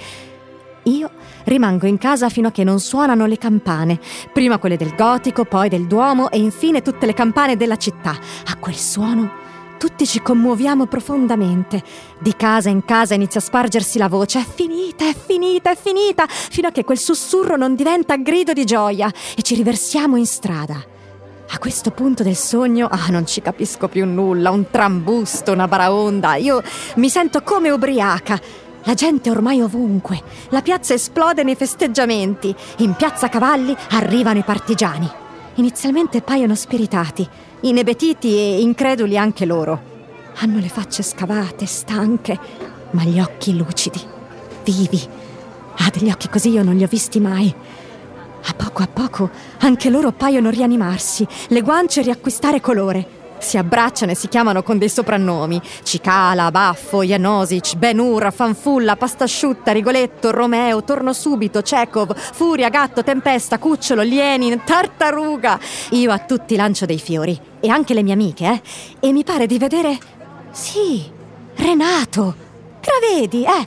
S7: Io rimango in casa fino a che non suonano le campane, prima quelle del gotico, poi del Duomo e infine tutte le campane della città. A quel suono tutti ci commuoviamo profondamente. Di casa in casa inizia a spargersi la voce: è finita, è finita, è finita, fino a che quel sussurro non diventa grido di gioia e ci riversiamo in strada. A questo punto del sogno, non ci capisco più nulla, un trambusto, una baraonda. Io mi sento come ubriaca. La gente ormai ovunque, la piazza esplode nei festeggiamenti. In piazza Cavalli arrivano i partigiani. Inizialmente paiono spiritati, inebetiti e increduli anche loro. Hanno le facce scavate, stanche, ma gli occhi lucidi, vivi. Degli occhi così io non li ho visti mai. A poco anche loro paiono rianimarsi, le guance riacquistare colore. Si abbracciano e si chiamano con dei soprannomi: Cicala, Baffo, Janosic, Ben-Hur, Fanfulla, Pastasciutta, Rigoletto, Romeo, Torno Subito, Chekhov, Furia, Gatto, Tempesta, Cucciolo, Lenin, Tartaruga. Io a tutti lancio dei fiori, e anche le mie amiche, e mi pare di vedere, sì, Renato. Cravedi,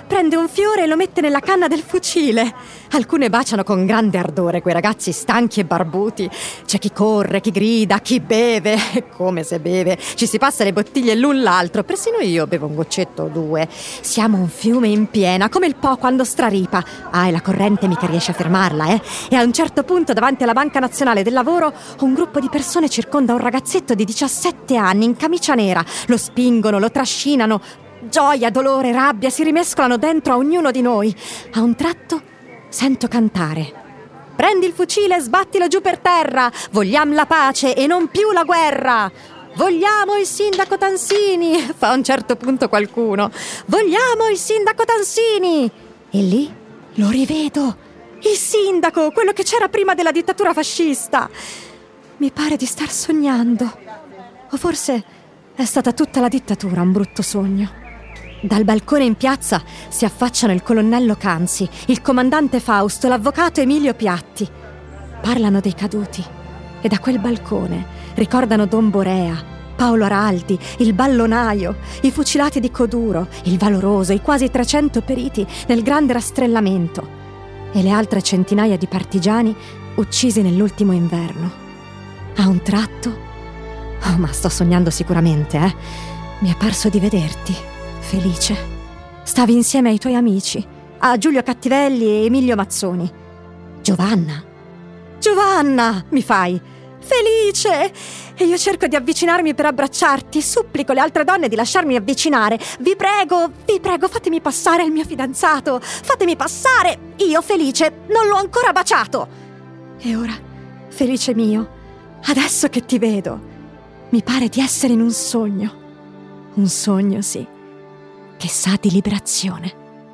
S7: prende un fiore e lo mette nella canna del fucile. Alcune baciano con grande ardore quei ragazzi stanchi e barbuti. C'è chi corre, chi grida, chi beve. Come se beve. Ci si passa le bottiglie l'un l'altro. Persino io bevo un goccetto o due. Siamo un fiume in piena, come il Po quando straripa. E la corrente mica riesce a fermarla, E a un certo punto, davanti alla Banca Nazionale del Lavoro, un gruppo di persone circonda un ragazzetto di 17 anni in camicia nera. Lo spingono, lo trascinano. Gioia, dolore, rabbia si rimescolano dentro a ognuno di noi. A un tratto sento cantare: prendi il fucile e sbattilo giù per terra, vogliamo la pace e non più la guerra. Vogliamo il sindaco Tansini, fa a un certo punto qualcuno. Vogliamo il sindaco Tansini. E lì lo rivedo, il sindaco, quello che c'era prima della dittatura fascista. Mi pare di star sognando. O forse è stata tutta la dittatura un brutto sogno. Dal balcone in piazza si affacciano il colonnello Canzi, il comandante Fausto, l'avvocato Emilio Piatti. Parlano dei caduti e da quel balcone ricordano Don Borea, Paolo Araldi, il ballonaio, i fucilati di Coduro, il Valoroso, i quasi 300 periti nel grande rastrellamento e le altre centinaia di partigiani uccisi nell'ultimo inverno. A un tratto, ma sto sognando sicuramente, mi è parso di vederti, Felice. Stavi insieme ai tuoi amici, a Giulio Cattivelli e Emilio Mazzoni. Giovanna, mi fai, Felice! E io cerco di avvicinarmi per abbracciarti, supplico le altre donne di lasciarmi avvicinare. Vi prego, fatemi passare il mio fidanzato, fatemi passare! Io, Felice, non l'ho ancora baciato! E ora, Felice mio, adesso che ti vedo, mi pare di essere in un sogno, sì, che sa di liberazione.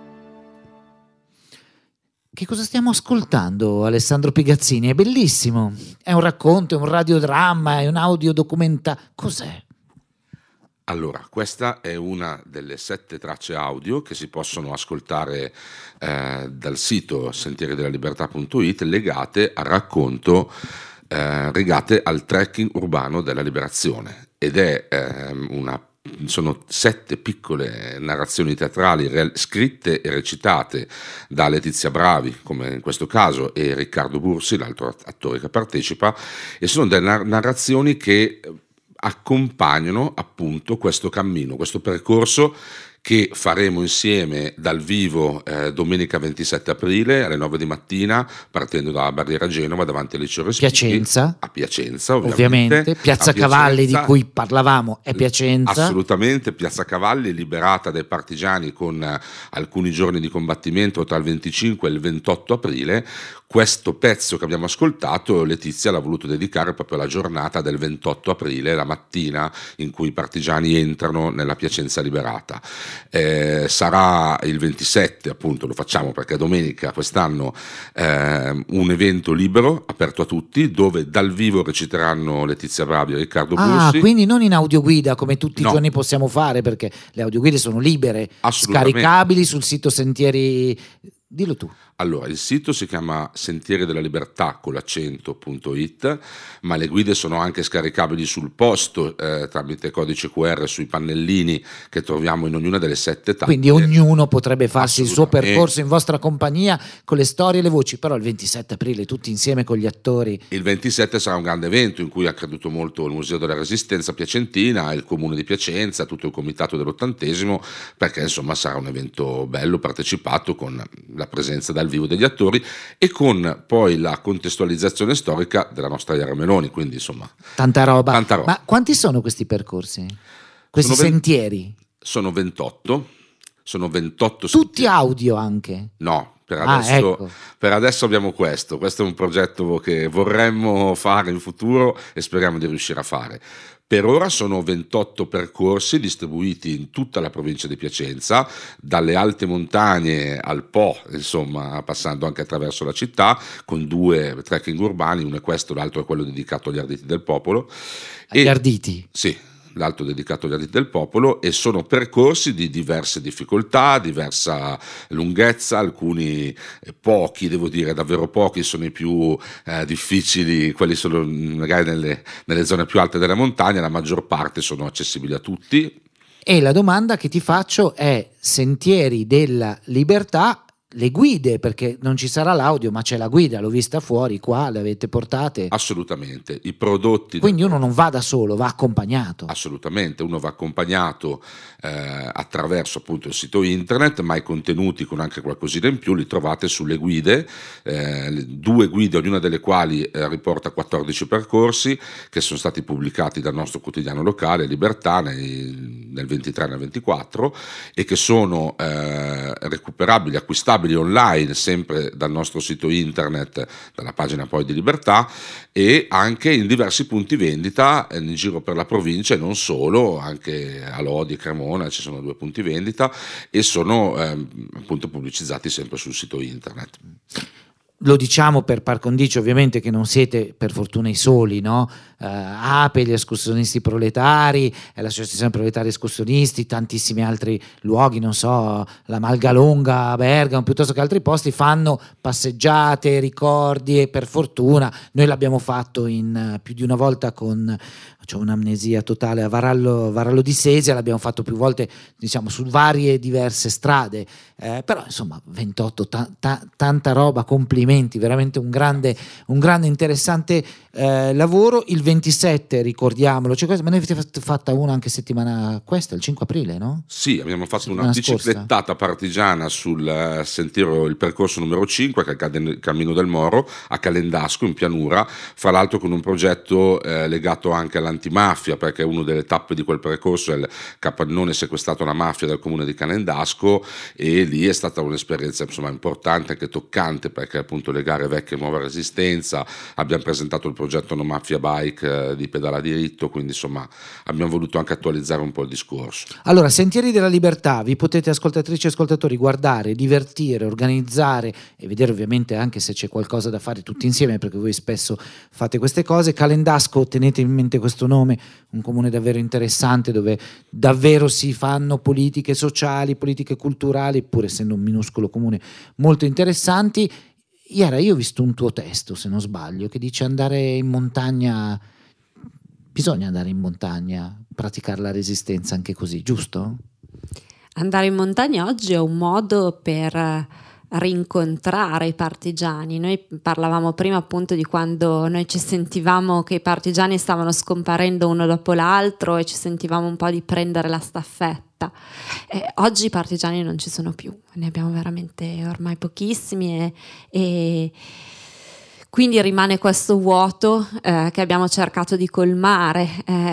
S3: Che cosa stiamo ascoltando, Alessandro Pigazzini? È bellissimo. È un racconto, è un radiodramma, è un audiodocumentario. Cos'è?
S5: Allora, questa è una delle 7 tracce audio che si possono ascoltare dal sito sentieridellalibertà.it, legate al racconto, legate al trekking urbano della liberazione, ed è sono 7 piccole narrazioni teatrali scritte e recitate da Letizia Bravi, come in questo caso, e Riccardo Bursi, l'altro attore che partecipa, e sono delle narrazioni che accompagnano appunto questo cammino, questo percorso che faremo insieme dal vivo domenica 27 aprile alle 9 di mattina, partendo dalla Barriera Genova davanti al Liceo Respighi, a Piacenza ovviamente.
S3: Piazza Cavalli, di cui parlavamo, è Piacenza.
S5: Assolutamente, Piazza Cavalli liberata dai partigiani, con alcuni giorni di combattimento tra il 25 e il 28 aprile. Questo pezzo che abbiamo ascoltato, Letizia l'ha voluto dedicare proprio alla giornata del 28 aprile, la mattina in cui i partigiani entrano nella Piacenza liberata. Sarà il 27, appunto, lo facciamo perché è domenica quest'anno, un evento libero, aperto a tutti, dove dal vivo reciteranno Letizia Bravi e Riccardo Bursi.
S3: Quindi non in audioguida come tutti i giorni possiamo fare, perché le audioguide sono libere, scaricabili sul sito Sentieri. Dillo tu.
S5: Allora, il sito si chiama Sentieri della Libertà con l'accento.it, ma le guide sono anche scaricabili sul posto tramite codice QR sui pannellini che troviamo in ognuna delle 7 tappe.
S3: Quindi ognuno potrebbe farsi il suo percorso in vostra compagnia con le storie e le voci, però il 27 aprile tutti insieme con gli attori.
S5: Il 27 sarà un grande evento in cui ha creduto molto il Museo della Resistenza Piacentina, il Comune di Piacenza, tutto il comitato dell'80°, perché insomma sarà un evento bello, partecipato, con la presenza dal vivo degli attori e con poi la contestualizzazione storica della nostra Iara Meloni, quindi insomma
S3: tanta roba. Ma quanti sono questi percorsi? Questi sentieri?
S5: Sono 28
S3: tutti
S5: sentieri.
S3: Audio anche?
S5: No, per adesso,
S3: ecco.
S5: Per adesso abbiamo questo è un progetto che vorremmo fare in futuro e speriamo di riuscire a fare. Per ora sono 28 percorsi distribuiti in tutta la provincia di Piacenza, dalle alte montagne al Po, insomma, passando anche attraverso la città, con 2 trekking urbani, uno è questo, l'altro è quello dedicato agli Arditi del Popolo.
S3: Agli Arditi?
S5: Sì, l'altro dedicato agli Arditi del Popolo, e sono percorsi di diverse difficoltà, diversa lunghezza, alcuni pochi, devo dire davvero pochi, sono i più difficili, quelli sono magari nelle zone più alte della montagna, la maggior parte sono accessibili a tutti.
S3: E la domanda che ti faccio è: Sentieri della Libertà, le guide, perché non ci sarà l'audio ma c'è la guida, l'ho vista fuori qua, le avete portate?
S5: Assolutamente, i prodotti.
S3: Quindi uno non va da solo, va accompagnato.
S5: Assolutamente, uno va accompagnato attraverso appunto il sito internet, ma i contenuti con anche qualcosina in più li trovate sulle guide, 2 guide, ognuna delle quali riporta 14 percorsi che sono stati pubblicati dal nostro quotidiano locale Libertà nel 23 e nel 24, e che sono recuperabili, acquistabili online sempre dal nostro sito internet, dalla pagina poi di Libertà, e anche in diversi punti vendita in giro per la provincia, e non solo, anche a Lodi e Cremona ci sono 2 punti vendita, e sono appunto pubblicizzati sempre sul sito internet.
S3: Lo diciamo per par condicio ovviamente che non siete per fortuna i soli, no? APE, gli escursionisti proletari, l'associazione proletari escursionisti, tantissimi altri luoghi, non so, la Malgalonga a Bergamo piuttosto che altri posti, fanno passeggiate, ricordi, e per fortuna noi l'abbiamo fatto in più di una volta c'ho un'amnesia totale, a Varallo di Sesia, l'abbiamo fatto più volte, diciamo, su varie diverse strade, però insomma 28, tanta roba, complimenti, veramente un grande interessante lavoro. Il 27, ricordiamolo, ma ne avete fatta una anche settimana questa, il 5 aprile, no?
S5: Sì, abbiamo fatto
S3: Settimana
S5: una biciclettata partigiana sul sentiero, il percorso numero 5, che è il Cammino del Moro, a Calendasco in pianura, fra l'altro con un progetto legato anche all'antimafia, perché una delle tappe di quel percorso è il capannone sequestrato alla mafia del comune di Calendasco, e lì è stata un'esperienza insomma importante, anche toccante, perché appunto legare vecchia e nuova resistenza. Abbiamo presentato il progetto No Mafia Bike di Pedala Diritto, quindi insomma abbiamo voluto anche attualizzare un po' il discorso.
S3: Allora, Sentieri della Libertà, vi potete, ascoltatrici e ascoltatori, guardare, divertire, organizzare e vedere ovviamente anche se c'è qualcosa da fare tutti insieme, perché voi spesso fate queste cose. Calendasco, tenete in mente questo nome, un comune davvero interessante dove davvero si fanno politiche sociali, politiche culturali, pur essendo un minuscolo comune, molto interessanti. Iara, io ho visto un tuo testo, se non sbaglio, che dice andare in montagna, bisogna andare in montagna, praticare la resistenza anche così, giusto?
S4: Andare in montagna oggi è un modo per rincontrare i partigiani. Noi parlavamo prima appunto di quando noi ci sentivamo che i partigiani stavano scomparendo uno dopo l'altro e ci sentivamo un po' di prendere la staffetta. Oggi i partigiani non ci sono più, ne abbiamo veramente ormai pochissimi e quindi rimane questo vuoto che abbiamo cercato di colmare,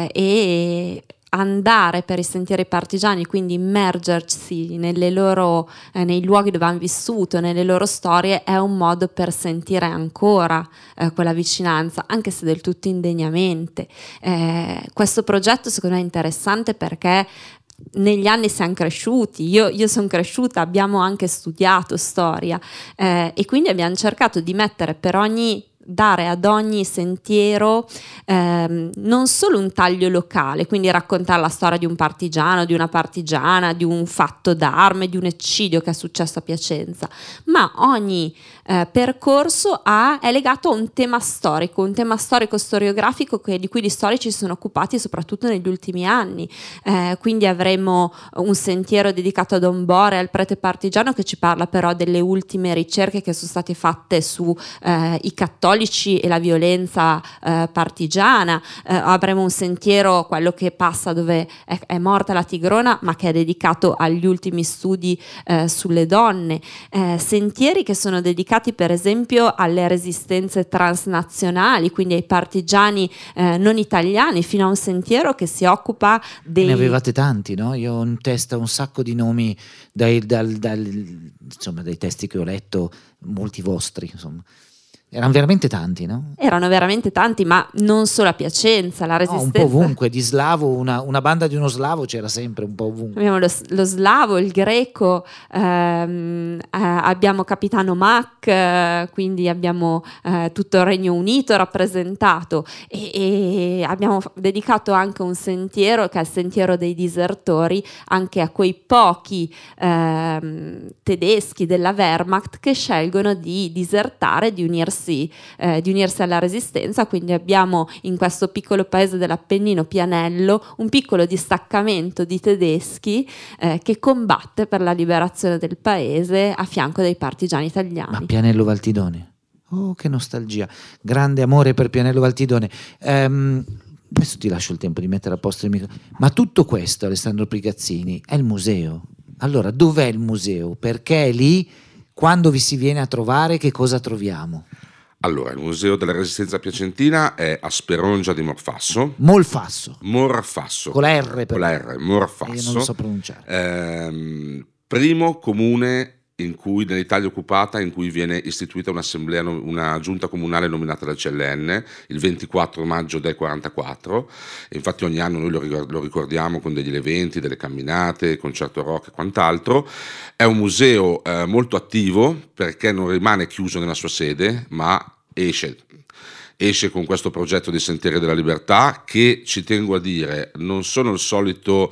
S4: e andare per i sentieri partigiani, quindi immergersi nei luoghi dove hanno vissuto, nelle loro storie, è un modo per sentire ancora quella vicinanza, anche se del tutto indegnamente. Questo progetto secondo me è interessante perché negli anni siamo cresciuti, io sono cresciuta, abbiamo anche studiato storia, e quindi abbiamo cercato di mettere dare ad ogni sentiero non solo un taglio locale, quindi raccontare la storia di un partigiano, di una partigiana, di un fatto d'arme, di un eccidio che è successo a Piacenza, ma ogni percorso è legato a un tema storico-storiografico di cui gli storici si sono occupati soprattutto negli ultimi anni. Quindi avremo un sentiero dedicato a Don Bore, al prete partigiano, che ci parla però delle ultime ricerche che sono state fatte su i cattolici e la violenza partigiana. Avremo un sentiero, quello che passa dove è morta la Tigrona, ma che è dedicato agli ultimi studi sulle donne. Sentieri che sono dedicati per esempio alle resistenze transnazionali, quindi ai partigiani non italiani, fino a un sentiero che si occupa dei...
S3: Ne avevate tanti, no? Io ho in testa un sacco di nomi dai testi che ho letto, molti vostri, insomma. Erano veramente tanti, no?
S4: Erano veramente tanti, ma non solo a Piacenza, la resistenza...
S3: un po' ovunque, di slavo, una banda di uno slavo c'era sempre un po' ovunque.
S4: Abbiamo lo slavo, il greco, abbiamo Capitano Mac, quindi abbiamo tutto il Regno Unito rappresentato, e abbiamo dedicato anche un sentiero, che è il sentiero dei disertori, anche a quei pochi tedeschi della Wehrmacht che scelgono di disertare, di unirsi unirsi alla Resistenza. Quindi abbiamo in questo piccolo paese dell'Appennino, Pianello, un piccolo distaccamento di tedeschi che combatte per la liberazione del paese a fianco dei partigiani italiani.
S3: Ma Pianello Valtidone, oh che nostalgia, grande amore per Pianello Valtidone. Adesso ti lascio il tempo di mettere a posto il microfono. Ma tutto questo, Alessandro Pigazzini, è il museo. Allora, dov'è il museo? Perché è lì? Quando vi si viene a trovare, che cosa troviamo?
S5: Allora, il Museo della Resistenza Piacentina è a Sperongia di Morfasso.
S3: Morfasso. Con la R,
S5: Con la R, Morfasso.
S3: Io non lo so pronunciare.
S5: Primo comune in cui, nell'Italia occupata, in cui viene istituita un'assemblea, una giunta comunale nominata dal CLN il 24 maggio del 44. E infatti ogni anno noi lo ricordiamo con degli eventi, delle camminate, concerto rock e quant'altro. È un museo molto attivo, perché non rimane chiuso nella sua sede, ma esce con questo progetto di Sentieri della Libertà, che, ci tengo a dire, non sono il solito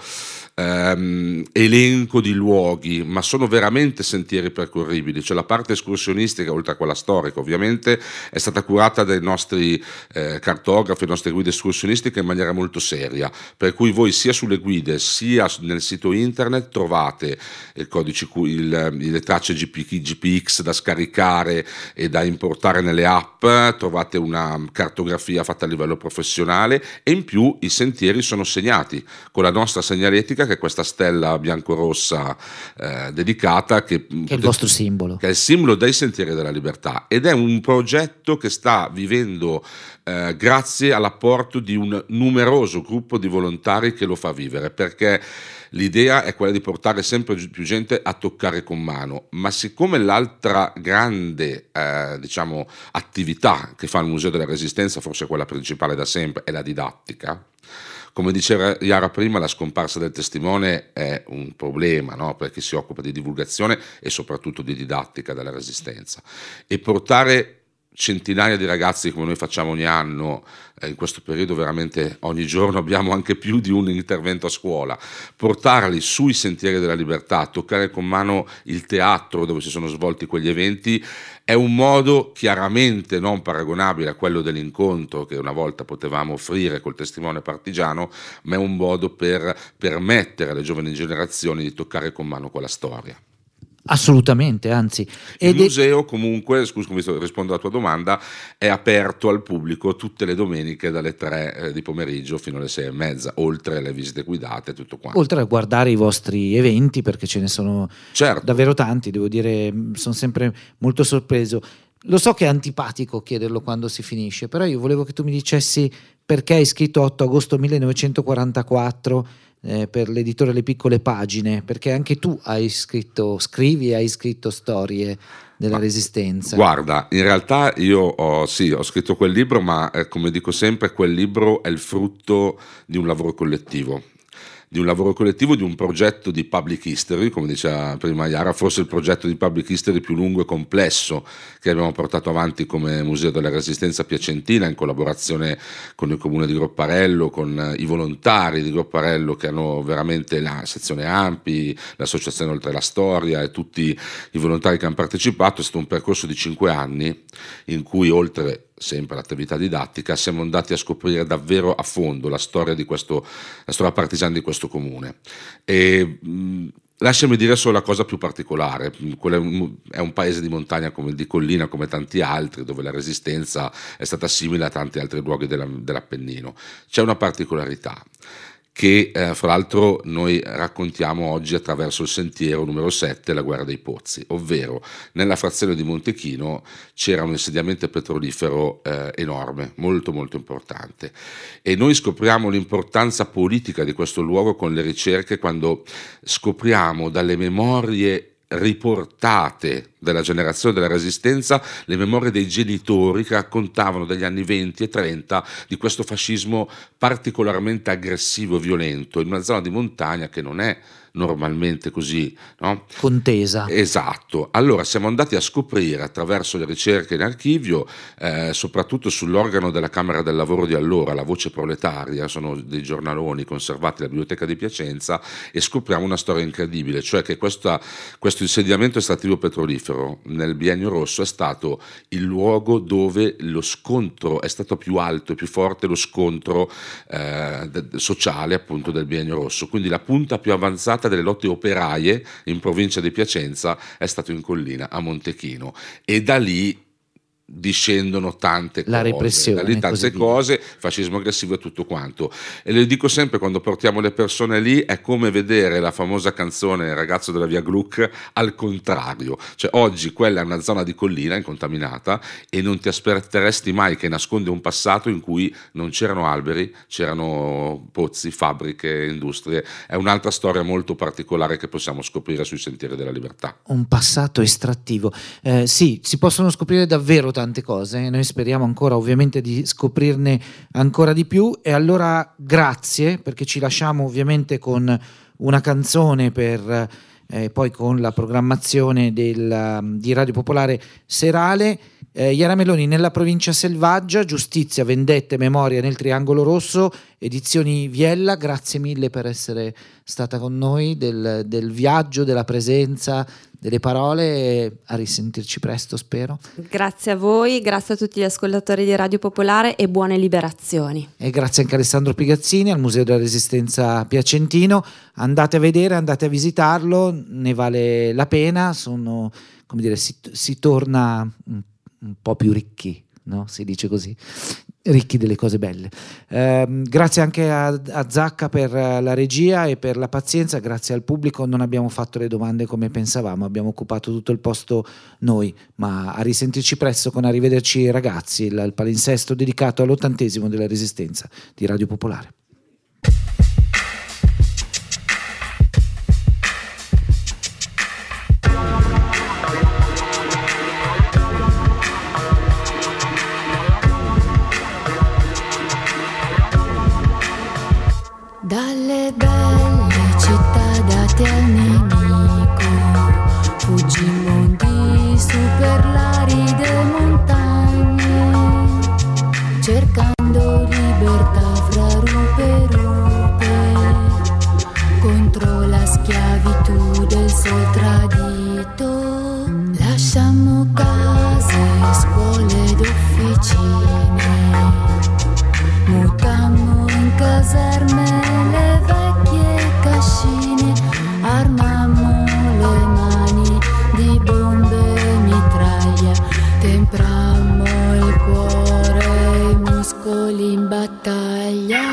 S5: elenco di luoghi, ma sono veramente sentieri percorribili. Cioè la parte escursionistica, oltre a quella storica ovviamente, è stata curata dai nostri cartografi, le nostre guide escursionistiche in maniera molto seria, per cui voi sia sulle guide sia nel sito internet trovate il codice le tracce GPX da scaricare e da importare nelle app, trovate una cartografia fatta a livello professionale, e in più i sentieri sono segnati con la nostra segnaletica, che è questa stella bianco-rossa dedicata, che è
S3: il vostro simbolo,
S5: che è il simbolo dei Sentieri della Libertà, ed è un progetto che sta vivendo grazie all'apporto di un numeroso gruppo di volontari che lo fa vivere, perché l'idea è quella di portare sempre più gente a toccare con mano. Ma siccome l'altra grande attività che fa il Museo della Resistenza, forse quella principale da sempre, è la didattica, come diceva Iara prima, la scomparsa del testimone è un problema, no? Per chi si occupa di divulgazione e soprattutto di didattica della Resistenza, e portare centinaia di ragazzi, come noi facciamo ogni anno, in questo periodo veramente ogni giorno abbiamo anche più di un intervento a scuola, portarli sui Sentieri della Libertà, toccare con mano il teatro dove si sono svolti quegli eventi, è un modo chiaramente non paragonabile a quello dell'incontro che una volta potevamo offrire col testimone partigiano, ma è un modo per permettere alle giovani generazioni di toccare con mano quella storia.
S3: Assolutamente, anzi.
S5: Il museo comunque, scusami, rispondo alla tua domanda, è aperto al pubblico tutte le domeniche dalle 3 di pomeriggio fino alle 6:30, oltre alle visite guidate e tutto quanto.
S3: Oltre a guardare i vostri eventi, perché ce ne sono davvero tanti, devo dire, sono sempre molto sorpreso. Lo so che è antipatico chiederlo quando si finisce, però io volevo che tu mi dicessi perché hai scritto 8 agosto 1944 per l'editore Le Piccole Pagine, perché anche tu hai scritto storie della Resistenza.
S5: Guarda, in realtà io ho scritto quel libro, ma come dico sempre, quel libro è il frutto di un lavoro collettivo. Di un progetto di public history, come diceva prima Iara, forse il progetto di public history più lungo e complesso che abbiamo portato avanti come Museo della Resistenza Piacentina, in collaborazione con il comune di Gropparello, con i volontari di Gropparello che hanno veramente la sezione AMPI, l'associazione Oltre la Storia e tutti i volontari che hanno partecipato. È stato un percorso di 5 anni in cui, oltre sempre l'attività didattica, siamo andati a scoprire davvero a fondo la storia partigiana di questo comune. E lasciami dire solo la cosa più particolare: è un paese di montagna, di collina, come tanti altri, dove la Resistenza è stata simile a tanti altri luoghi dell'Appennino. C'è una particolarità che fra l'altro noi raccontiamo oggi attraverso il sentiero numero 7, la guerra dei Pozzi, ovvero nella frazione di Montechino c'era un insediamento petrolifero enorme, molto molto importante, e noi scopriamo l'importanza politica di questo luogo con le ricerche, quando scopriamo dalle memorie riportate della generazione della Resistenza le memorie dei genitori che raccontavano degli anni 20 e 30 di questo fascismo particolarmente aggressivo e violento in una zona di montagna che non è normalmente così, no?
S3: Contesa.
S5: Esatto. Allora siamo andati a scoprire attraverso le ricerche in archivio, soprattutto sull'organo della Camera del Lavoro di allora, la Voce Proletaria, sono dei giornaloni conservati alla Biblioteca di Piacenza, e scopriamo una storia incredibile, cioè che questo insediamento estrattivo petrolifero nel Biennio Rosso è stato il luogo dove lo scontro è stato più alto e più forte, lo scontro sociale appunto del Biennio Rosso, quindi la punta più avanzata delle lotte operaie in provincia di Piacenza è stato in collina a Montechino, e da lì discendono tante cose,
S3: la repressione,
S5: da lì tante cose, fascismo aggressivo e tutto quanto. E le dico sempre, quando portiamo le persone lì, è come vedere la famosa canzone Il ragazzo della via Gluck al contrario, cioè oggi quella è una zona di collina incontaminata e non ti aspetteresti mai, che nasconde un passato in cui non c'erano alberi, c'erano pozzi, fabbriche, industrie. È un'altra storia molto particolare che possiamo scoprire sui Sentieri della Libertà.
S3: Un passato estrattivo. Sì, si possono scoprire davvero tante cose e noi speriamo ancora ovviamente di scoprirne ancora di più, e allora grazie, perché ci lasciamo ovviamente con una canzone per poi con la programmazione di Radio Popolare serale. Iara Meloni, Nella provincia selvaggia, giustizia, vendette, memoria nel triangolo rosso, edizioni Viella. Grazie mille per essere stata con noi, del viaggio, della presenza, delle parole. A risentirci presto, spero.
S4: Grazie a voi, grazie a tutti gli ascoltatori di Radio Popolare e buone liberazioni.
S3: E grazie anche a Alessandro Pigazzini, al Museo della Resistenza Piacentino. Andate a vedere, andate a visitarlo, ne vale la pena. Sono, come dire, si torna un po' più ricchi, no? Si dice così, ricchi delle cose belle. Grazie anche a Zacca per la regia e per la pazienza, grazie al pubblico. Non abbiamo fatto le domande come pensavamo, abbiamo occupato tutto il posto noi, ma a risentirci presto con Arrivederci ragazzi, il palinsesto dedicato all'80° della Resistenza di Radio Popolare.
S8: Dalle belle città date al nemico, fuggimmo di su per l'aride montagne, cercando libertà fra rupe e rupe, contro la schiavitù del sol tradito. Lasciamo case, scuole ed officine, mutammo in caserme le vecchie cascine, armammo le mani di bombe e mitraglia, temprammo il cuore e i muscoli in battaglia.